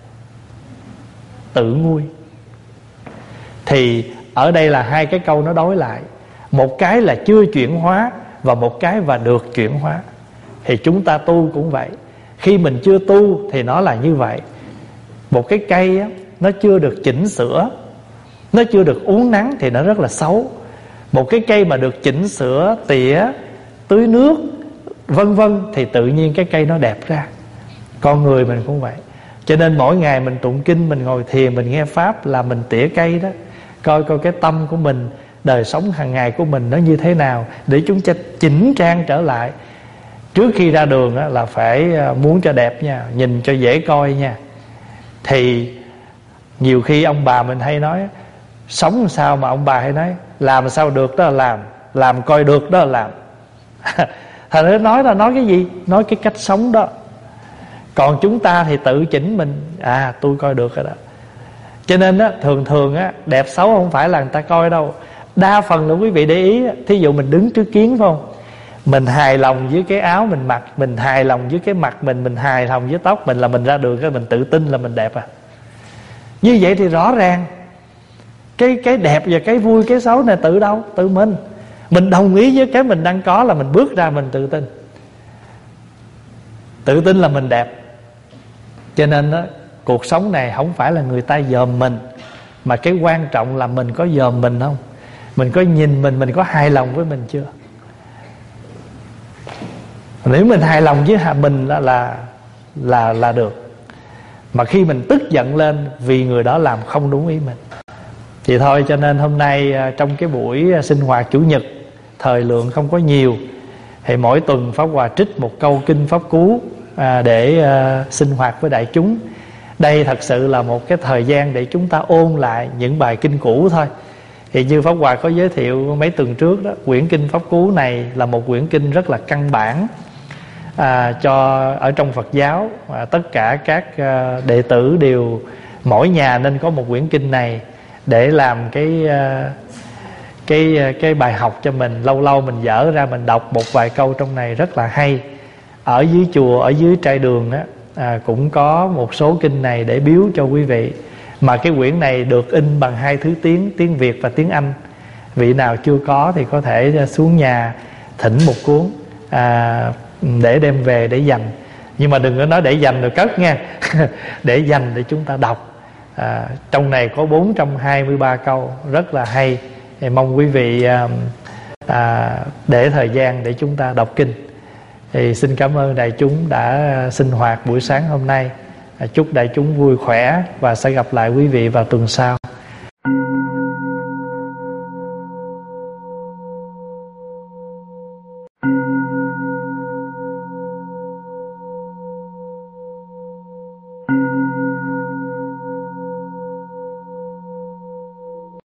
tự nguôi. Thì ở đây là hai cái câu nó đối lại. Một cái là chưa chuyển hóa, và một cái và được chuyển hóa. Thì chúng ta tu cũng vậy. Khi mình chưa tu thì nó là như vậy. Một cái cây á, nó chưa được chỉnh sửa, nó chưa được uốn nắng thì nó rất là xấu. Một cái cây mà được chỉnh sửa, tỉa, tưới nước, vân vân, thì tự nhiên cái cây nó đẹp ra. Con người mình cũng vậy. Cho nên mỗi ngày mình tụng kinh, mình ngồi thiền, mình nghe pháp là mình tỉa cây đó. Coi cái tâm của mình, đời sống hàng ngày của mình nó như thế nào, để chúng ta chỉnh trang trở lại. Trước khi ra đường á, là phải muốn cho đẹp nha, nhìn cho dễ coi nha. Thì nhiều khi ông bà mình hay nói, sống sao mà ông bà hay nói, làm sao được đó là làm coi được đó là làm. Thật ra nói cái gì? Nói cái cách sống đó. Còn chúng ta thì tự chỉnh mình, tôi coi được rồi đó. Cho nên á, thường á, đẹp xấu không phải là người ta coi đâu. Đa phần là quý vị để ý, thí dụ mình đứng trước kiến phải không, mình hài lòng với cái áo mình mặc, mình hài lòng với cái mặt mình hài lòng với tóc mình, là mình ra đường cái mình tự tin là mình đẹp à. Như vậy thì rõ ràng cái đẹp và cái vui cái xấu này từ đâu? Từ mình đồng ý với cái mình đang có là mình bước ra mình tự tin. Tự tin là mình đẹp. Cho nên đó, cuộc sống này không phải là người ta dòm mình, mà cái quan trọng là mình có dòm mình không. Mình có nhìn mình có hài lòng với mình chưa? Nếu mình hài lòng với mình là được. Mà khi mình tức giận lên vì người đó làm không đúng ý mình. Vậy thôi, cho nên hôm nay trong cái buổi sinh hoạt Chủ nhật, thời lượng không có nhiều, thì mỗi tuần Pháp Hòa trích một câu kinh Pháp Cú để sinh hoạt với đại chúng. Đây thật sự là một cái thời gian để chúng ta ôn lại những bài kinh cũ thôi. Thì như Pháp Hòa có giới thiệu mấy tuần trước đó, quyển kinh Pháp Cú này là một quyển kinh rất là căn bản cho ở trong Phật giáo. Tất cả các đệ tử đều, mỗi nhà nên có một quyển kinh này để làm cái bài học cho mình. Lâu lâu mình dở ra mình đọc một vài câu trong này rất là hay. Ở dưới chùa, ở dưới trai đường đó, cũng có một số kinh này để biếu cho quý vị. Mà cái quyển này được in bằng 2 thứ tiếng, tiếng Việt và tiếng Anh. Vị nào chưa có thì có thể xuống nhà thỉnh một cuốn để đem về để dành. Nhưng mà đừng có nói để dành rồi cất nha. Để dành để chúng ta đọc. Trong này có 423 câu rất là hay. Thì mong quý vị để thời gian để chúng ta đọc kinh. Thì xin cảm ơn đại chúng đã sinh hoạt buổi sáng hôm nay. Chúc đại chúng vui khỏe và sẽ gặp lại quý vị vào tuần sau.